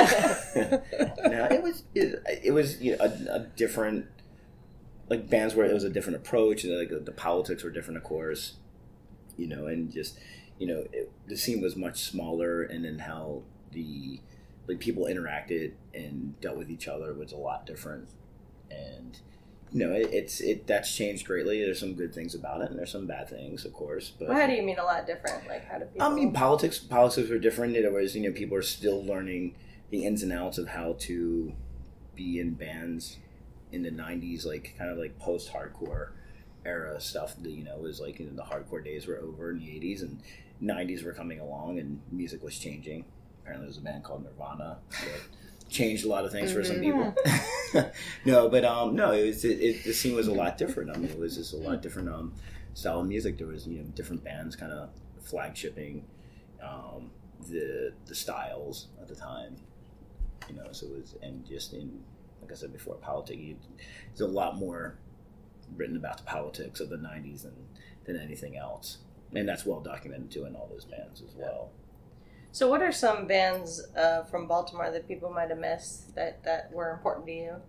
no, it was it, it was you know, a, a different like bands where it was a different approach. Like the, the politics were different, of course, you know, and just you know it, the scene was much smaller, and then how the like people interacted and dealt with each other was a lot different, and you know it, it's it that's changed greatly. There's some good things about it, and there's some bad things, of course. But Well, how do you mean a lot different? Like, how do people? I mean, politics. Politics were different. It was, you know, people are still learning the ins and outs of how to be in bands in the nineties, like kind of like post-hardcore era stuff. That, you know, was like you know, the hardcore days were over in the eighties, and nineties were coming along, and music was changing. Apparently, there was a band called Nirvana that changed a lot of things for some people. no, but um, no, it was it, it. The scene was a lot different. I mean, it was just a lot different um style of music. There was you know different bands kind of flagshipping um, the the styles at the time. You know, so it was and just in like I said before, politics. There's a lot more written about the politics of the nineties than than anything else, and that's well documented too in all those bands as well. So, what are some bands uh, from Baltimore that people might have missed that, that were important to you?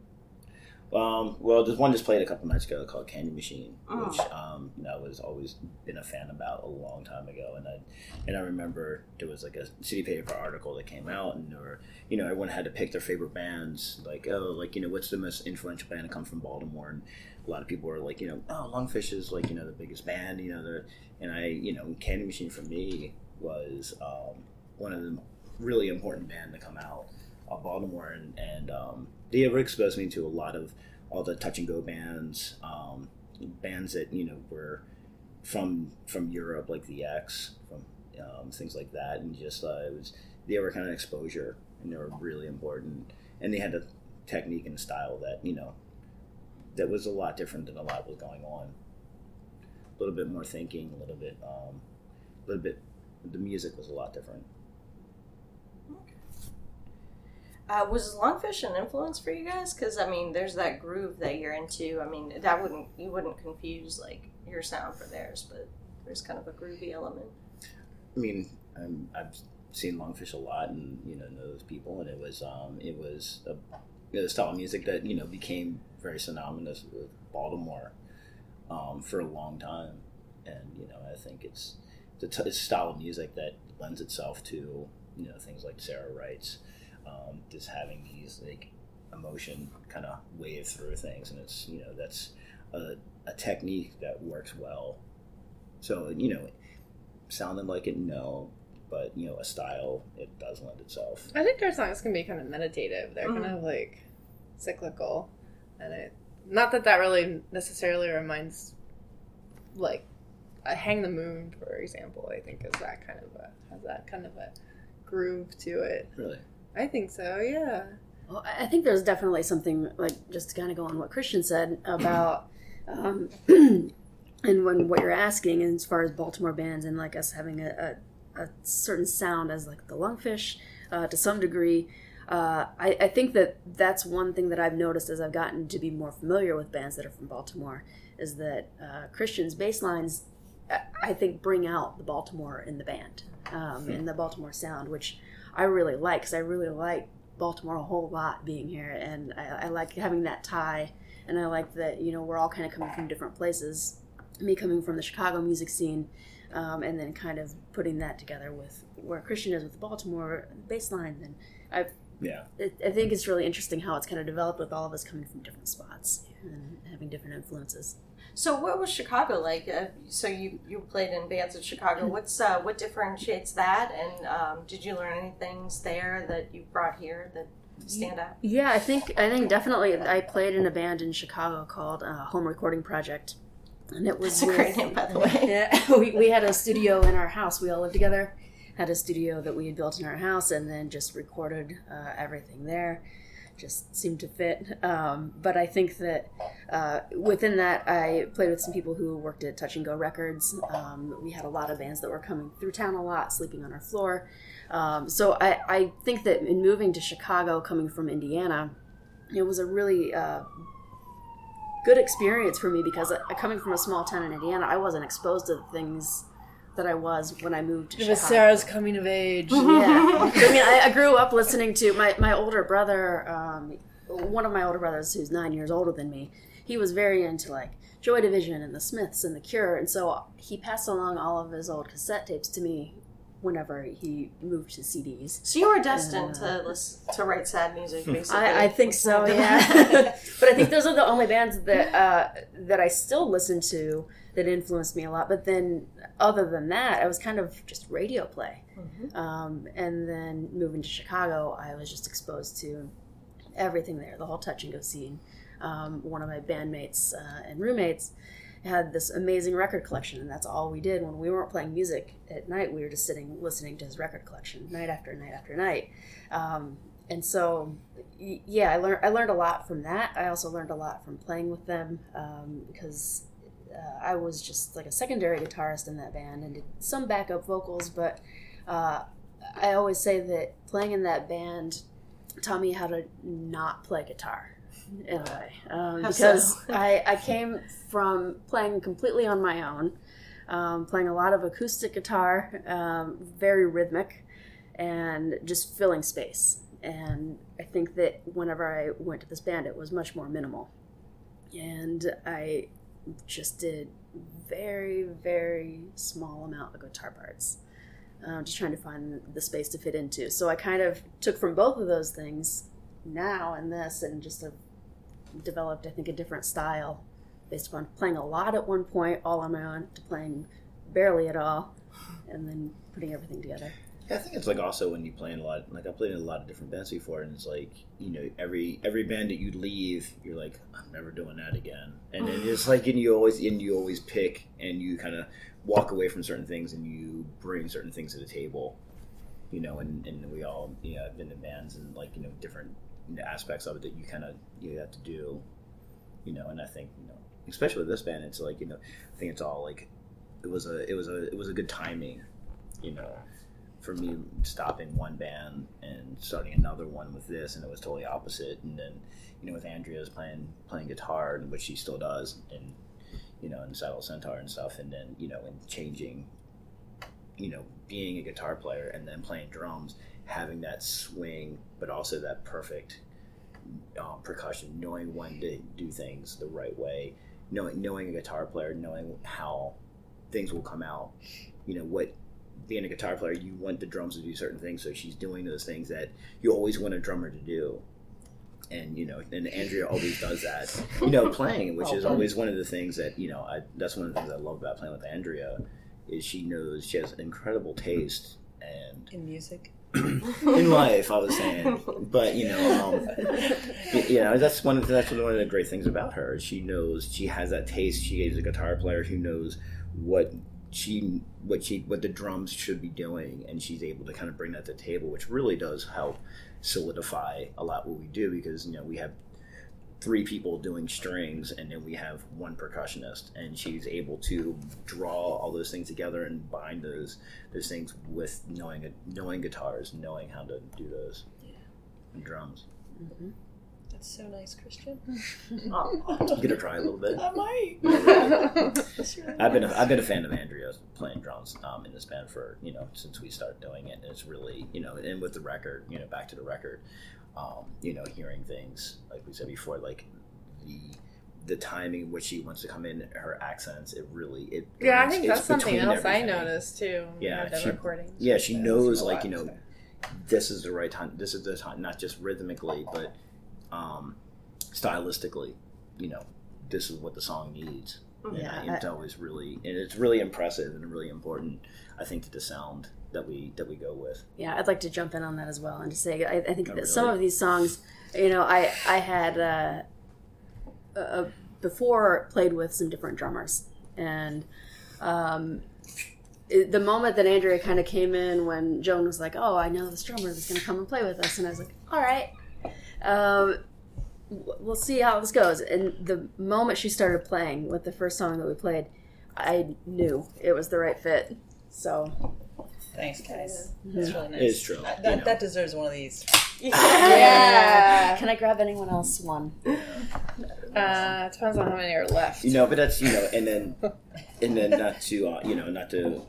Um, well, there's one just played a couple nights ago called Candy Machine, Oh. which um, you know, I was always been a fan about a long time ago, and I and I remember there was like a City Paper article that came out, and there were, you know everyone had to pick their favorite bands, like oh like you know what's the most influential band to come from Baltimore, and a lot of people were like you know oh Lungfish is like you know the biggest band, you know the and I you know Candy Machine for me was um, one of the really important band to come out of Baltimore, and and um, they ever exposed me to a lot of all the touch and go bands, um, bands that you know were from from Europe, like the X, from um, things like that, and just uh, it was they were kind of exposure, and they were really important, and they had a technique and style that you know that was a lot different than a lot was going on. A little bit more thinking, a little bit, um, a little bit. The music was a lot different. Uh, was Lungfish an influence for you guys? Because I mean, there's that groove that you're into. I mean, that wouldn't you wouldn't confuse like your sound for theirs, but there's kind of a groovy element. I mean, um, I've seen Lungfish a lot, and you know, know those people, and it was um, it was a you know, the style of music that you know became very synonymous with Baltimore um, for a long time, and you know, I think it's the t- it's style of music that lends itself to you know things like Sarah writes. Um, just having these like emotion kind of wave through things, and it's you know that's a, a technique that works well. So you know, sounding like it, no, but you know, a style it does lend itself. I think their songs can be kind of meditative. They're Mhm. kind of like cyclical, and it not that that really necessarily reminds like a Hang the Moon, for example. I think is that kind of a has that kind of a groove to it. Really, I think so. Yeah. Well, I I think there's definitely something, like, just to kind of go on what Christian said about, um, and when what you're asking, and as far as Baltimore bands and, like, us having a, a, a certain sound as, like, the Lungfish, uh, to some degree, uh, I, I think that that's one thing that I've noticed as I've gotten to be more familiar with bands that are from Baltimore, is that uh, Christian's bass lines, I- I think, bring out the Baltimore in the band, um, and the Baltimore sound, which I really like, because I really like Baltimore a whole lot being here, and I, I like having that tie, and I like that, you know, we're all kind of coming from different places, me coming from the Chicago music scene, um, and then kind of putting that together with where Christian is with the Baltimore bass line, and I yeah. it, I think it's really interesting how it's kind of developed with all of us coming from different spots and having different influences. So what was Chicago like? Uh, so you, you played in bands in Chicago. What's uh, what differentiates that? And um, did you learn any things there that you brought here that stand out? Yeah, I think I think definitely. I played in a band in Chicago called uh, Home Recording Project, and it was That's a with, great name, by the way. Yeah, we we had a studio in our house. We all lived together. Had a studio that we had built in our house, and then just recorded uh, everything there. Just seemed to fit. Um, but I think that uh, within that, I played with some people who worked at Touch and Go Records. Um, we had a lot of bands that were coming through town a lot, sleeping on our floor. Um, so I, I think that in moving to Chicago, coming from Indiana, it was a really uh, good experience for me because uh, coming from a small town in Indiana, I wasn't exposed to the things that I was when I moved to It Chicago. was Sarah's coming of age. Yeah. I mean, I, I grew up listening to my, my older brother, um, one of my older brothers who's nine years older than me. He was very into like Joy Division and the Smiths and the Cure. And so he passed along all of his old cassette tapes to me whenever he moved to C Ds. So you were destined uh, to listen, to write sad music, basically. I, I think so, yeah. But I think those are the only bands that uh, that I still listen to that influenced me a lot. But then other than that, I was kind of just radio play. Mm-hmm. Um, and then moving to Chicago, I was just exposed to everything there, the whole Touch and Go scene. Um, one of my bandmates uh, and roommates had this amazing record collection, and that's all we did when we weren't playing music at night. We were just sitting listening to his record collection night after night after night. Um, and so, yeah, I learned I learned a lot from that. I also learned a lot from playing with them um, because uh, I was just like a secondary guitarist in that band and did some backup vocals. But uh, I always say that playing in that band taught me how to not play guitar. In a way, um, because so? I, I came from playing completely on my own, um, playing a lot of acoustic guitar, um, very rhythmic, and just filling space. And I think that whenever I went to this band, it was much more minimal. And I just did very, very small amount of guitar parts, um, just trying to find the space to fit into. So I kind of took from both of those things now and this and just a developed, I think, a different style based upon playing a lot at one point all on my own to playing barely at all and then putting everything together. Yeah, I think it's like also when you play in a lot, like I played in a lot of different bands before, and it's like, you know, every every band that you leave, you're like, I'm never doing that again. And then it's like, and you always, and you always pick and you kind of walk away from certain things and you bring certain things to the table, you know, and, and we all, you know, have been in bands and like, you know, different aspects of it that you kind of you have to do, you know. And I think, you know, especially with this band, it's like, you know, I think it's all like it was a it was a it was a good timing, you know, for me stopping one band and starting another one with this, and it was totally opposite. And then, you know, with Andrea's playing playing guitar, and which she still does, and you know, in Saddle Centaur and stuff, and then, you know, and changing, you know, being a guitar player and then playing drums, having that swing, but also that perfect um, percussion, knowing when to do things the right way, knowing knowing a guitar player, knowing how things will come out. You know, what being a guitar player, you want the drums to do certain things, so she's doing those things that you always want a drummer to do. And, you know, and Andrea always does that, you know, playing, which is always one of the things that, you know, I, that's one of the things I love about playing with Andrea, is she knows, she has incredible taste and in music. in life, I was saying, but you know, um, you know, that's one of the, that's one of the great things about her. She knows, she has that taste. She is a guitar player who knows what she what she what the drums should be doing, and she's able to kind of bring that to the table, which really does help solidify a lot what we do, because, you know, we have three people doing strings and then we have one percussionist, and she's able to draw all those things together and bind those those things with knowing knowing guitars, knowing how to do those, yeah, and drums. Mm-hmm. That's so nice, Christian. Oh, I'm gonna try a little bit. I might. really I've been a, I've been a fan of Andrea playing drums um, in this band for, you know, since we started doing it, and it's really, you know, and with the record, you know, back to the record. Um, you know, hearing things, like we said before, like the the timing in which she wants to come in, her accents, it really, it yeah, runs, I think that's something else everything. I noticed too. Yeah, the she, recordings. yeah, she Yeah, knows, a like, lot, you know, so. this is the right time, this is the time, not just rhythmically, but um, stylistically, you know, this is what the song needs, Yeah, Yeah, it's I- always really, and it's really impressive and really important, I think, to the sound that we that we go with. Yeah, I'd like to jump in on that as well and just say I, I think Oh, that some really? of these songs, you know, I I had uh, uh, before played with some different drummers, and um, it, the moment that Andrea kind of came in when Joan was like, "Oh, I know this drummer that's going to come and play with us," and I was like, "All right." Um, we'll see how this goes. And the moment she started playing with the first song that we played, I knew it was the right fit. So Thanks, guys. That's really nice. It is true. That, you that, know. that deserves one of these. Yeah. can I grab anyone else one? Uh, depends on how many are left. You know, but that's, you know, and then and then not to uh, you know not to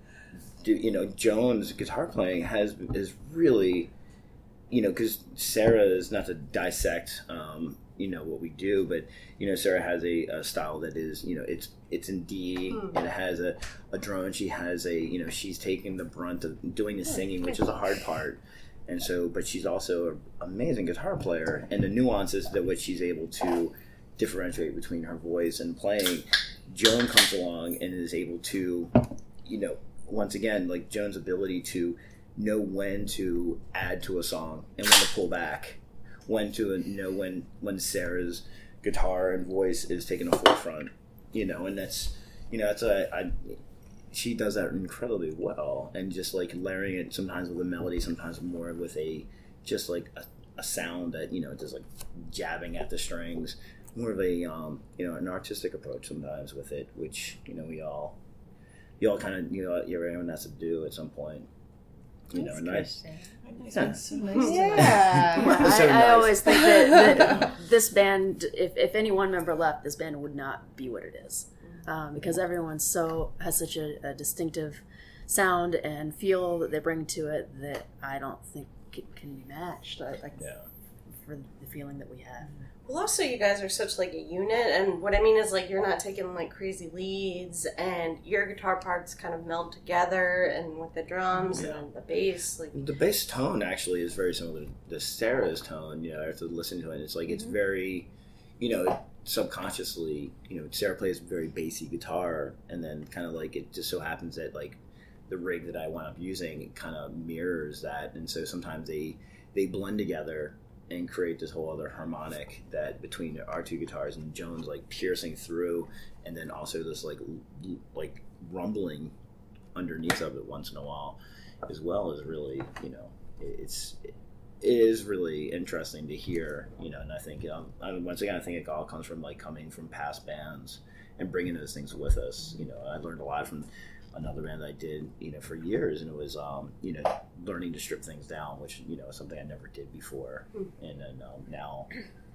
do, you know, Joan's guitar playing has is really, you know, because Sarah is, not to dissect um, you know, what we do, but you know, Sarah has a, a style that is, you know, it's it's in D, Mm. and it has a, a drone. She has a, you know, she's taking the brunt of doing the singing, which is a hard part. And so, but she's also an amazing guitar player, and the nuances that which she's able to differentiate between her voice and playing. Joan comes along and is able to, you know, once again, like Joan's ability to know when to add to a song and when to pull back, when to know when when Sarah's guitar and voice is taking a forefront, you know, and that's, you know, that's a, I, she does that incredibly well, and just like layering it sometimes with a melody, sometimes more with a just like a, a sound that, you know, just like jabbing at the strings, more of a um, you know, an artistic approach sometimes with it, which, you know, we all you all kind of, you know, everyone has to do at some point, you know. And I, That's so nice. Yeah. Yeah, So I, nice. I always think that, that this band, if, if any one member left, this band would not be what it is, um, because everyone so has such a, a distinctive sound and feel that they bring to it that I don't think it can be matched. I, like, yeah. for the feeling that we have. Well, also, you guys are such like a unit, and what I mean is like you're not taking like crazy leads, and your guitar parts kind of meld together, and with the drums Yeah. and the bass, like The bass tone actually is very similar to Sarah's tone. You know, after listening to it, it's like it's very, you know, subconsciously, you know, Sarah plays very bassy guitar, and then kind of like it just so happens that like the rig that I wound up using kind of mirrors that, and so sometimes they they blend together and create this whole other harmonic that between our two guitars, and Joan's like piercing through, and then also this like l- like rumbling underneath of it once in a while, as well, is really, you know, it's it is really interesting to hear, you know. And I think, um, I mean, once again, I think it all comes from like coming from past bands and bringing those things with us. You know, I learned a lot from another band that I did, you know, for years, and it was, um, you know, learning to strip things down, which, you know, is something I never did before. And then um, now,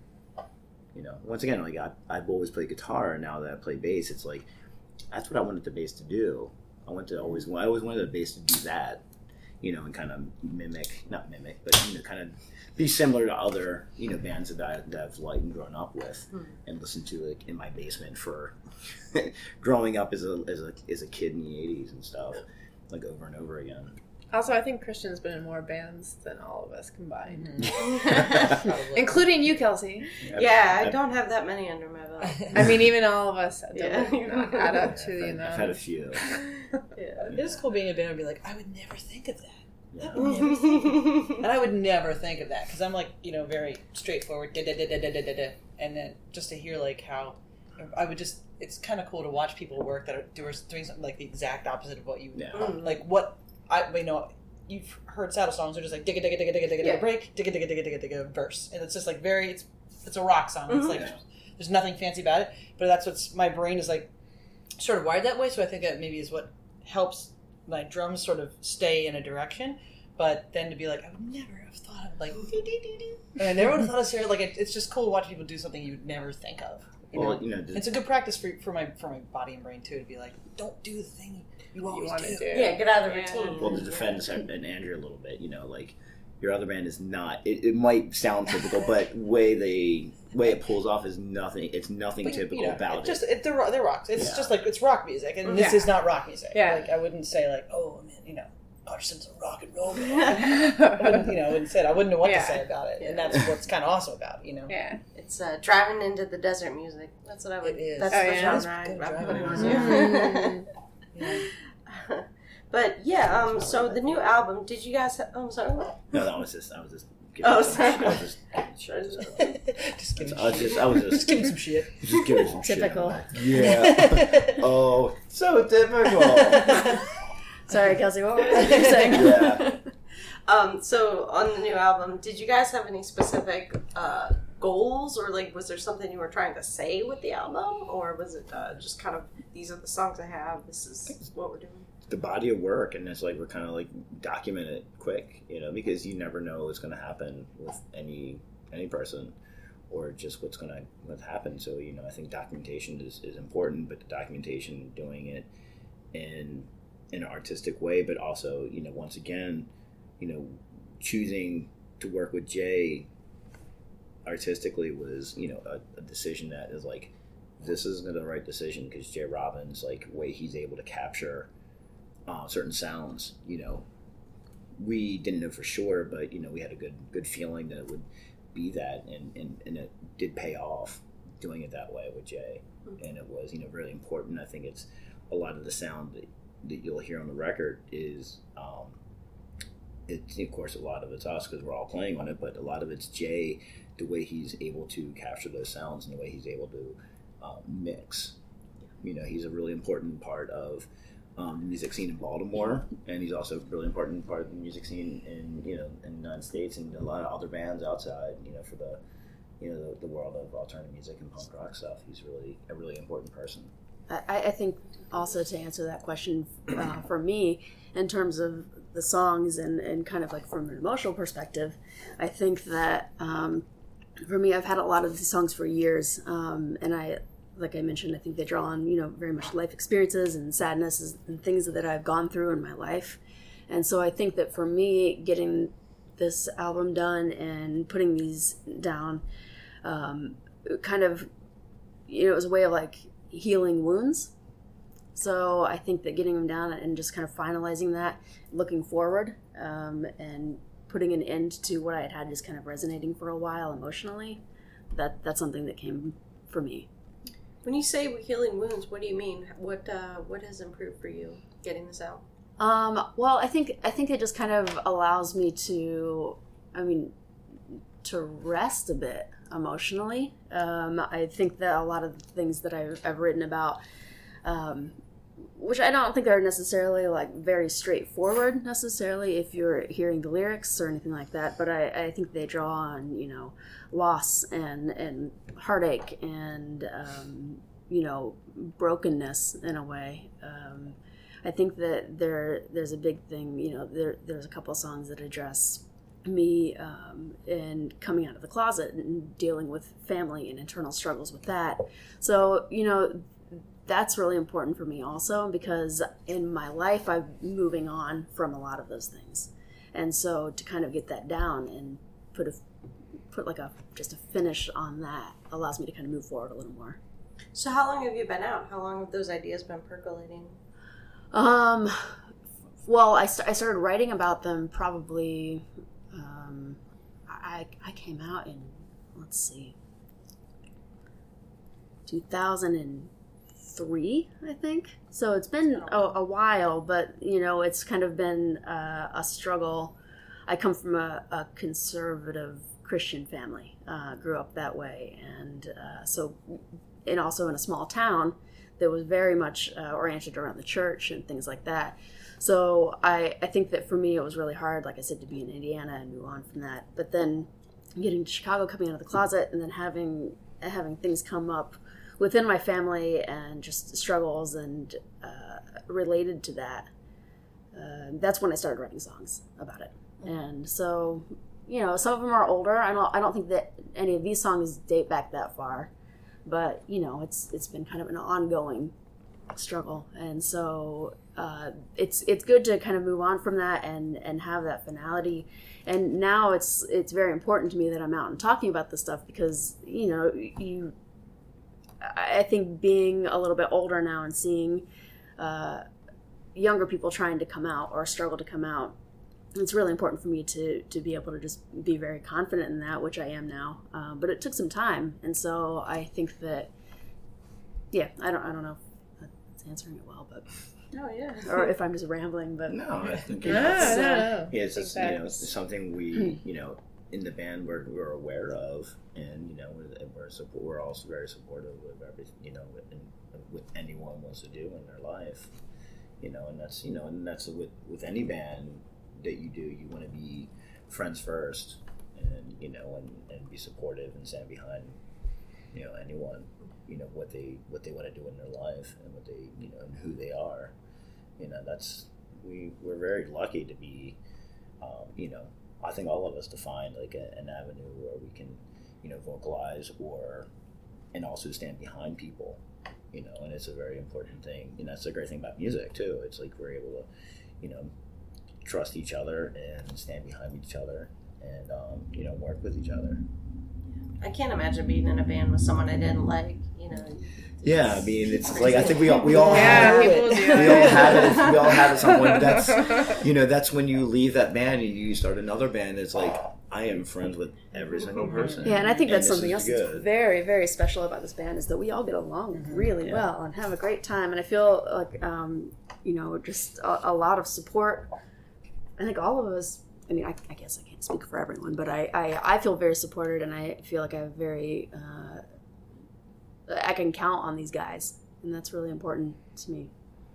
you know, once again, like I, I've always played guitar, and now that I play bass, it's like that's what I wanted the bass to do. I want to always, I always wanted the bass to do that, you know, and kind of mimic, not mimic, but, you know, kind of be similar to other, you know, bands that, I, that I've liked and grown up with and listened to like in my basement for growing up as a, as a as a kid in the eighties and stuff, like over and over again. Also, I think Christian's been in more bands than all of us combined, Probably. including you, Kelsey. yeah, I I've- don't have that many under my belt. I mean, even all of us don't Yeah. you know, add up to I've, the had, amount. I've had a few. Yeah. It is cool being in a band and be like, I would never think of that. Yeah. I would never think And I would never think of that because I'm like, you know, very straightforward, da da da da da da da da. And then just to hear like how I would just, it's kind of cool to watch people work that are doing doing something like the exact opposite of what you, Yeah. like what I, you know, you've heard saddle songs are just like digga digga digga digga digga Yeah. digga break, digga digga digga digga digga verse, and it's just like very, it's it's a rock song. It's Mhm. like Yeah. there's nothing fancy about it, but that's what's my brain is like sort of wired that way. So I think that maybe is what helps my drums sort of stay in a direction. But then to be like, I would never have thought of like, and I never would have thought of Sarah. Like it, it's just cool to watch people do something you would never think of. You Well, know? you know, the- It's a good practice for for my for my body and brain too to be like, don't do the thing you you always want do. to do. Yeah, get out of the Yeah. routine. well, to defend Sarah and Andrew a little bit, you know, like your other band is not. It, it might sound typical, but way they way it pulls off is nothing. It's nothing But, typical you know, about it just it. it, they're, they're rocks. It's Yeah. just like it's rock music, and this Yeah. is not rock music. Yeah. Like I wouldn't say like, oh man, you know, Hodgson's a rock and roll band. I wouldn't, you know, instead I wouldn't know what Yeah. to say about it, Yeah. and that's what's kind of awesome about it, you know. Yeah. It's uh, driving into the desert music. That's what I would. It is. That's Oh, the yeah. genre Good I- I'm driving putting on music. here. Yeah. But yeah, um, so the new album. Did you guys? Ha- oh, I'm sorry. What? No, that was just I was just. Giving Oh, some sorry. shit. I was just giving shit. Just give I was just I was Just just give him some shit. just giving some Typical. shit. Yeah. Oh, so typical. Sorry, Kelsey, what were you saying? Yeah. Um, so on the new album, did you guys have any specific uh, goals, or like, was there something you were trying to say with the album, or was it uh, just kind of these are the songs I have, this is what we're doing? The body of work, and it's like we're kind of like document it quick, you know, because you never know what's going to happen with any any person, or just what's going to what's happen. So you know, I think documentation is, is important, but the documentation, doing it in in an artistic way, but also, you know, once again, you know, choosing to work with Jay artistically was, you know, a, a decision that is like, this is the right decision, because Jay Robbins, like, way he's able to capture uh, certain sounds, you know, we didn't know for sure, but, you know, we had a good good feeling that it would be that, and, and, and it did pay off doing it that way with Jay. And it was, you know, really important. I think it's a lot of the sound that, that you'll hear on the record is, um, it's, of course, a lot of it's us because we're all playing on it, but a lot of it's Jay, the way he's able to capture those sounds and the way he's able to um, mix. You know, he's a really important part of um, the music scene in Baltimore, and he's also a really important part of the music scene in, you know, in the United States and a lot of other bands outside, you know, for the, you know, the, the world of alternative music and punk rock stuff. He's really a really important person. I, I think also to answer that question uh, for me, in terms of the songs and, and kind of like from an emotional perspective, I think that um, for me, I've had a lot of these songs for years, um, and I, like I mentioned, I think they draw on, you know, very much life experiences and sadnesses and things that I've gone through in my life. And so I think that for me, getting this album done and putting these down, um, kind of, you know, it was a way of like healing wounds. So I think that getting them down and just kind of finalizing that, looking forward, um, and putting an end to what I had had just kind of resonating for a while emotionally, that that's something that came for me. When you say healing wounds, what do you mean? What uh, what has improved for you getting this out? Um, well, I think I think it just kind of allows me to, I mean, to rest a bit emotionally. Um, I think that a lot of the things that I've, I've written about, um, which I don't think are necessarily like very straightforward necessarily if you're hearing the lyrics or anything like that, but I, I think they draw on, you know, loss and, and heartache and, um, you know, brokenness in a way. Um, I think that there there's a big thing, you know, there there's a couple of songs that address me um, and coming out of the closet and dealing with family and internal struggles with that. So, you know, that's really important for me also, because in my life I'm moving on from a lot of those things. And so to kind of get that down and put a put like a just a finish on that allows me to kind of move forward a little more. So how long have you been out? How long have those ideas been percolating? Um, well, I, st- I started writing about them probably, um, I, I came out in, let's see, two thousand three, I think. So it's been a, a while, but, you know, it's kind of been uh, a struggle. I come from a, a conservative Christian family, uh, grew up that way. And uh, so, and also in a small town that was very much uh, oriented around the church and things like that. So I, I think that for me it was really hard, like I said, to be in Indiana and move on from that. But then getting to Chicago, coming out of the closet, and then having having things come up within my family and just struggles and uh, related to that, uh, that's when I started writing songs about it. And so, you know, some of them are older. I don't I don't think that any of these songs date back that far. But, you know, it's it's been kind of an ongoing struggle. And so uh, it's it's good to kind of move on from that and, and have that finality. And now it's it's very important to me that I'm out and talking about this stuff because, you know, you I think being a little bit older now and seeing uh, younger people trying to come out or struggle to come out. It's really important for me to to be able to just be very confident in that, which I am now. Um, but it took some time, and so I think that, yeah, I don't I don't know if that's answering it well, but Oh yeah. or if I'm just rambling, but No, I think No, it's, no, no. yeah, it's just, you know, it's Exactly. something we, you know, in the band we're, we're aware of, and you know, we're we're, support, we're also very supportive of everything, you know, with, with anyone wants to do in their life, you know, and that's you know, and that's with with any band that you do, you want to be friends first, and you know, and, and be supportive and stand behind, you know, anyone, you know, what they what they want to do in their life and what they, you know, and who they are, you know, that's we we're very lucky to be, um, you know, I think all of us to find like a, an avenue where we can, you know, vocalize or, and also stand behind people, you know, and it's a very important thing. And that's the great thing about music too. It's like we're able to, you know, trust each other and stand behind each other and, um, you know, work with each other. I can't imagine being in a band with someone I didn't like. You know. Yeah, I mean, it's like I think we all we all Yeah, have people do. we all have it. We all have it at some point. But that's you know that's when you leave that band and you start another band. It's like I am friends with every single person. yeah, and I think that's this something is else that's good. very, very special about this band is that we all get along really Yeah. well and have a great time. And I feel like, um, you know, just a, a lot of support. I think all of us, I mean, I, I guess I can't speak for everyone, but I, I, I feel very supported and I feel like I have very, uh, I can count on these guys. And that's really important to me.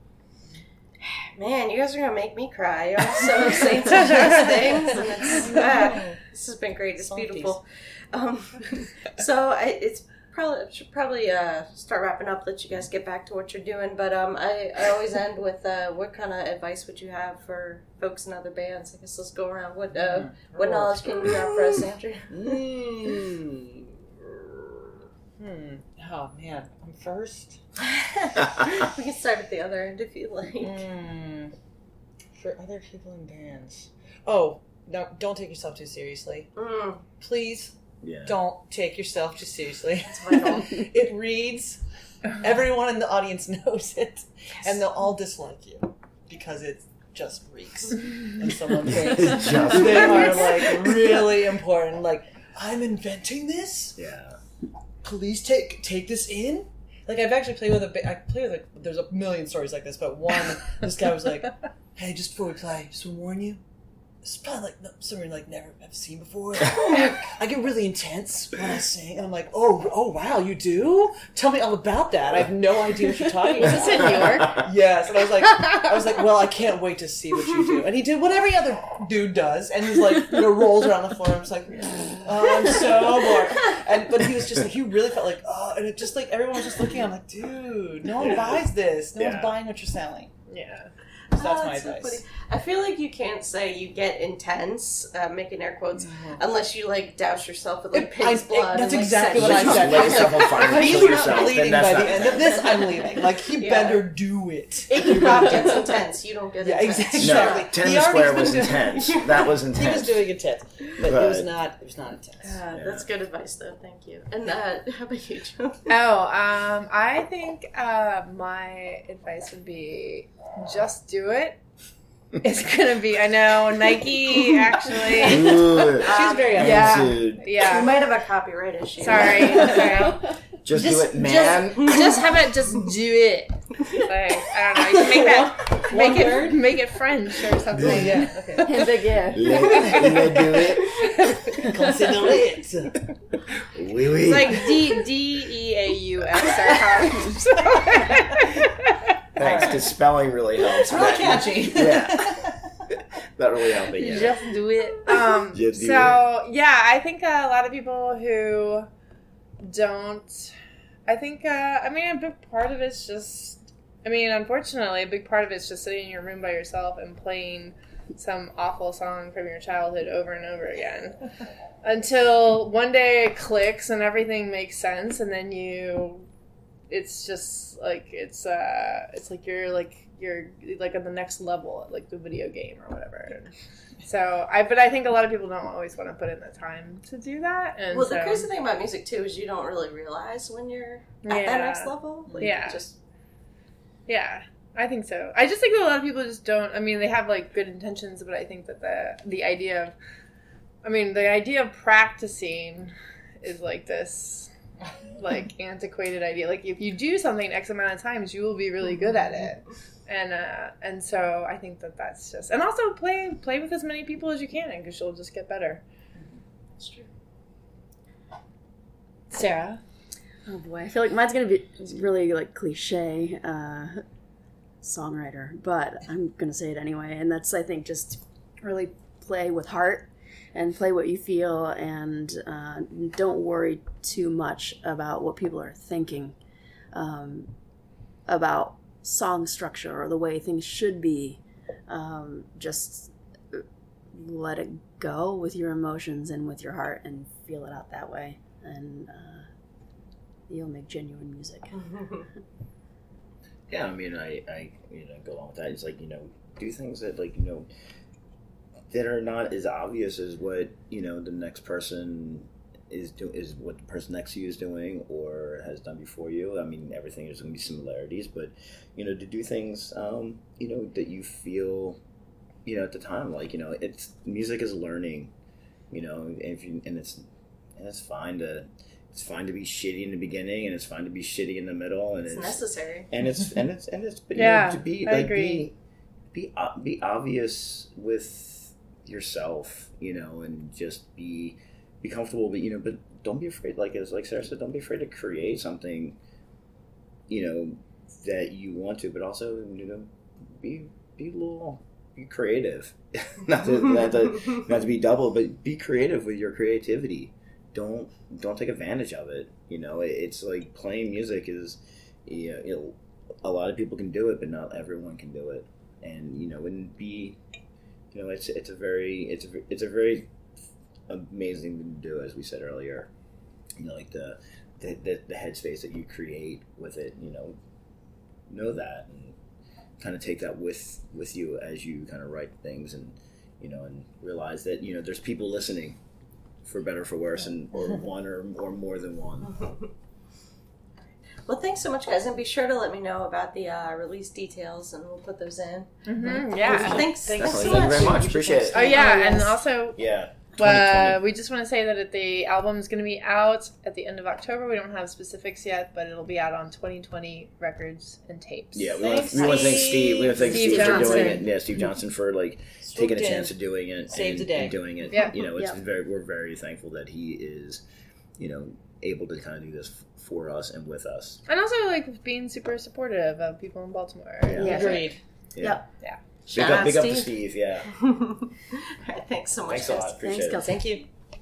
Man, you guys are gonna make me cry. You're all so saying such nice things, and it's ah, this has been great. It's Softies. beautiful. Um, so I, it's probably I should probably uh, start wrapping up. Let you guys get back to what you're doing. But um, I, I always end with uh, what kind of advice would you have for folks in other bands? I guess let's go around. What uh, what knowledge can you have for us, Andrew? Mm. Hmm. Oh man, I'm first. We can start at the other end if you like. Mm. For other people in bands. Oh, no! Don't take yourself too seriously. Mm, Please Yeah. don't take yourself too seriously. it's vital. It reads. Everyone in the audience knows it, and they'll all dislike you because it just reeks. And someone thinks It just they are reeks. like really important. Like, I'm inventing this. Yeah. Please take take this in. Like, I've actually played with a ba- I play with a, there's a million stories like this, but one, this guy was like, "Hey, just before we play, just to warn you, this is probably like no- something like never have seen before. I get really intense when I sing." And I'm like, "Oh, oh wow, you do? Tell me all about that. I have no idea what you're talking about." Was this in New York? Yes, and I was like, I was like, well, I can't wait to see what you do. And he did what every other dude does, and he's like, you know, rolls around the floor. And was like, oh, I'm so bored. And but he was just like, he really felt like, oh, and it just like everyone was just looking. I'm like, dude, no one buys this. No Yeah. one's buying what you're selling. Yeah. So that's Oh, my so advice. funny. I feel like you can't say you get intense, uh, making air quotes, Mhm. unless you like douse yourself with like It- pig's I- blood. that's and, like, exactly set what I shit said. up. Let yourself on fire If and he's kill not yourself. bleeding Then that's by not the end of this, I'm leaving. Like, he Yeah. better do it. Iggy Pop gets intense. You don't get Yeah, intense. exactly. No, Exactly. Ten He the already Square been was doing- intense. That was He was intense. doing intense, but it was Right. not. It was not intense. Uh, Yeah. That's good advice, though. Thank you. And uh, how about you, Joe? Oh, um, I think uh, my advice would be just do it. It's gonna be. I know Nike actually. Ooh. She's very Yeah. Dude, We Yeah. might have a copyright issue. Sorry. Sorry. just, do Just- it, man. Just, just have it. Just do it. Like I don't know. You can make that. One Make it. word? Make it French or something. Yeah. Okay. And big yeah. Let, let do it. Consider it. Oui, oui. It's like D D E A U S or how. Thanks, because spelling really helps. It's really That- catchy. Yeah. That really helped me. Yeah. Just do it. Um, Just do so yeah, I think uh, a lot of people who don't. I think. Uh, I mean, a big part of it's just. I mean, unfortunately, a big part of it's just sitting in your room by yourself and playing some awful song from your childhood over and over again, until one day it clicks and everything makes sense, and then you. It's just like it's uh, it's like you're like. You're like at the next level at like the video game or whatever. So I, but I think a lot of people don't always want to put in the time to do that. And Well, so, the crazy thing about music too is you don't really realize when you're at Yeah. that next level. Like, Yeah. Just yeah. I think so. I just think that a lot of people just don't. I mean, they have like good intentions, but I think that the the idea of, I mean, the idea of practicing is like this, like antiquated idea. Like if you do something X amount of times, you will be really good at it. And uh, and so I think that that's just, and also play play with as many people as you can, because you'll just get better. That's true. Sarah. Oh boy, I feel like mine's gonna be really like cliche uh, songwriter, but I'm gonna say it anyway. And that's, I think, just really play with heart and play what you feel, and uh, don't worry too much about what people are thinking um, about song structure or the way things should be. Um, just let it go with your emotions and with your heart, and feel it out that way, and. Uh, You'll make genuine music. Yeah, I mean, I, I, you know, go along with that. It's like, you know, do things that, like, you know, that are not as obvious as what, you know, the next person is do is what the person next to you is doing or has done before you. I mean, everything is going to be similarities, but, you know, to do things, um, you know, that you feel, you know, at the time, like, you know, it's music is learning, you know, and if you, and it's and it's fine to. It's fine to be shitty in the beginning, and it's fine to be shitty in the middle, and It's it's, necessary. And it's and it's and it's but, you Yeah, know, to be I like agree. be be uh, be obvious with yourself, you know, and just be be comfortable. But you know, but don't be afraid. Like as like Sarah said, don't be afraid to create something, you know, that you want to. But also, you know, be be a little be creative. not to not to not to be double, but be creative with your creativity. Don't don't take advantage of it. You know, it's like playing music is, you know, you know, a lot of people can do it, but not everyone can do it. And you know, and be, you know, it's it's a very it's a it's a very amazing thing to do, as we said earlier. You know, like the the the, the headspace that you create with it. You know, know that and kind of take that with with you as you kind of write things, and you know, and realize that you know there's people listening. For better, for worse, and or one or or more than one. Well, thanks so much, guys, and be sure to let me know about the uh, release details, and we'll put those in. Mm-hmm, yeah. Thanks, thanks, Definitely. so Thank you much. very much. Appreciate it. Oh yeah, Oh, yes. and also Yeah. uh, we just want to say that the album is going to be out at the end of October. We don't have specifics yet, but it'll be out on twenty twenty records and tapes. Yeah, we want, Thanks, to, we want to thank Steve. We want to thank Steve Steve, for Johnson. doing it. Yeah, Steve Johnson for like Swooped taking a in. chance of doing it Saved and, the day. and doing it. Yeah. You know, it's Yeah. very we're very thankful that he is, you know, able to kind of do this for us and with us. And also like being super supportive of people in Baltimore. Yeah. Yeah. Agreed. Yeah. Yep. Big Shout up, out, big up to Steve. Steve. Yeah. All right, thanks so much, Thanks a guys. lot. Appreciate Thanks, it. Kelsey. Thank you.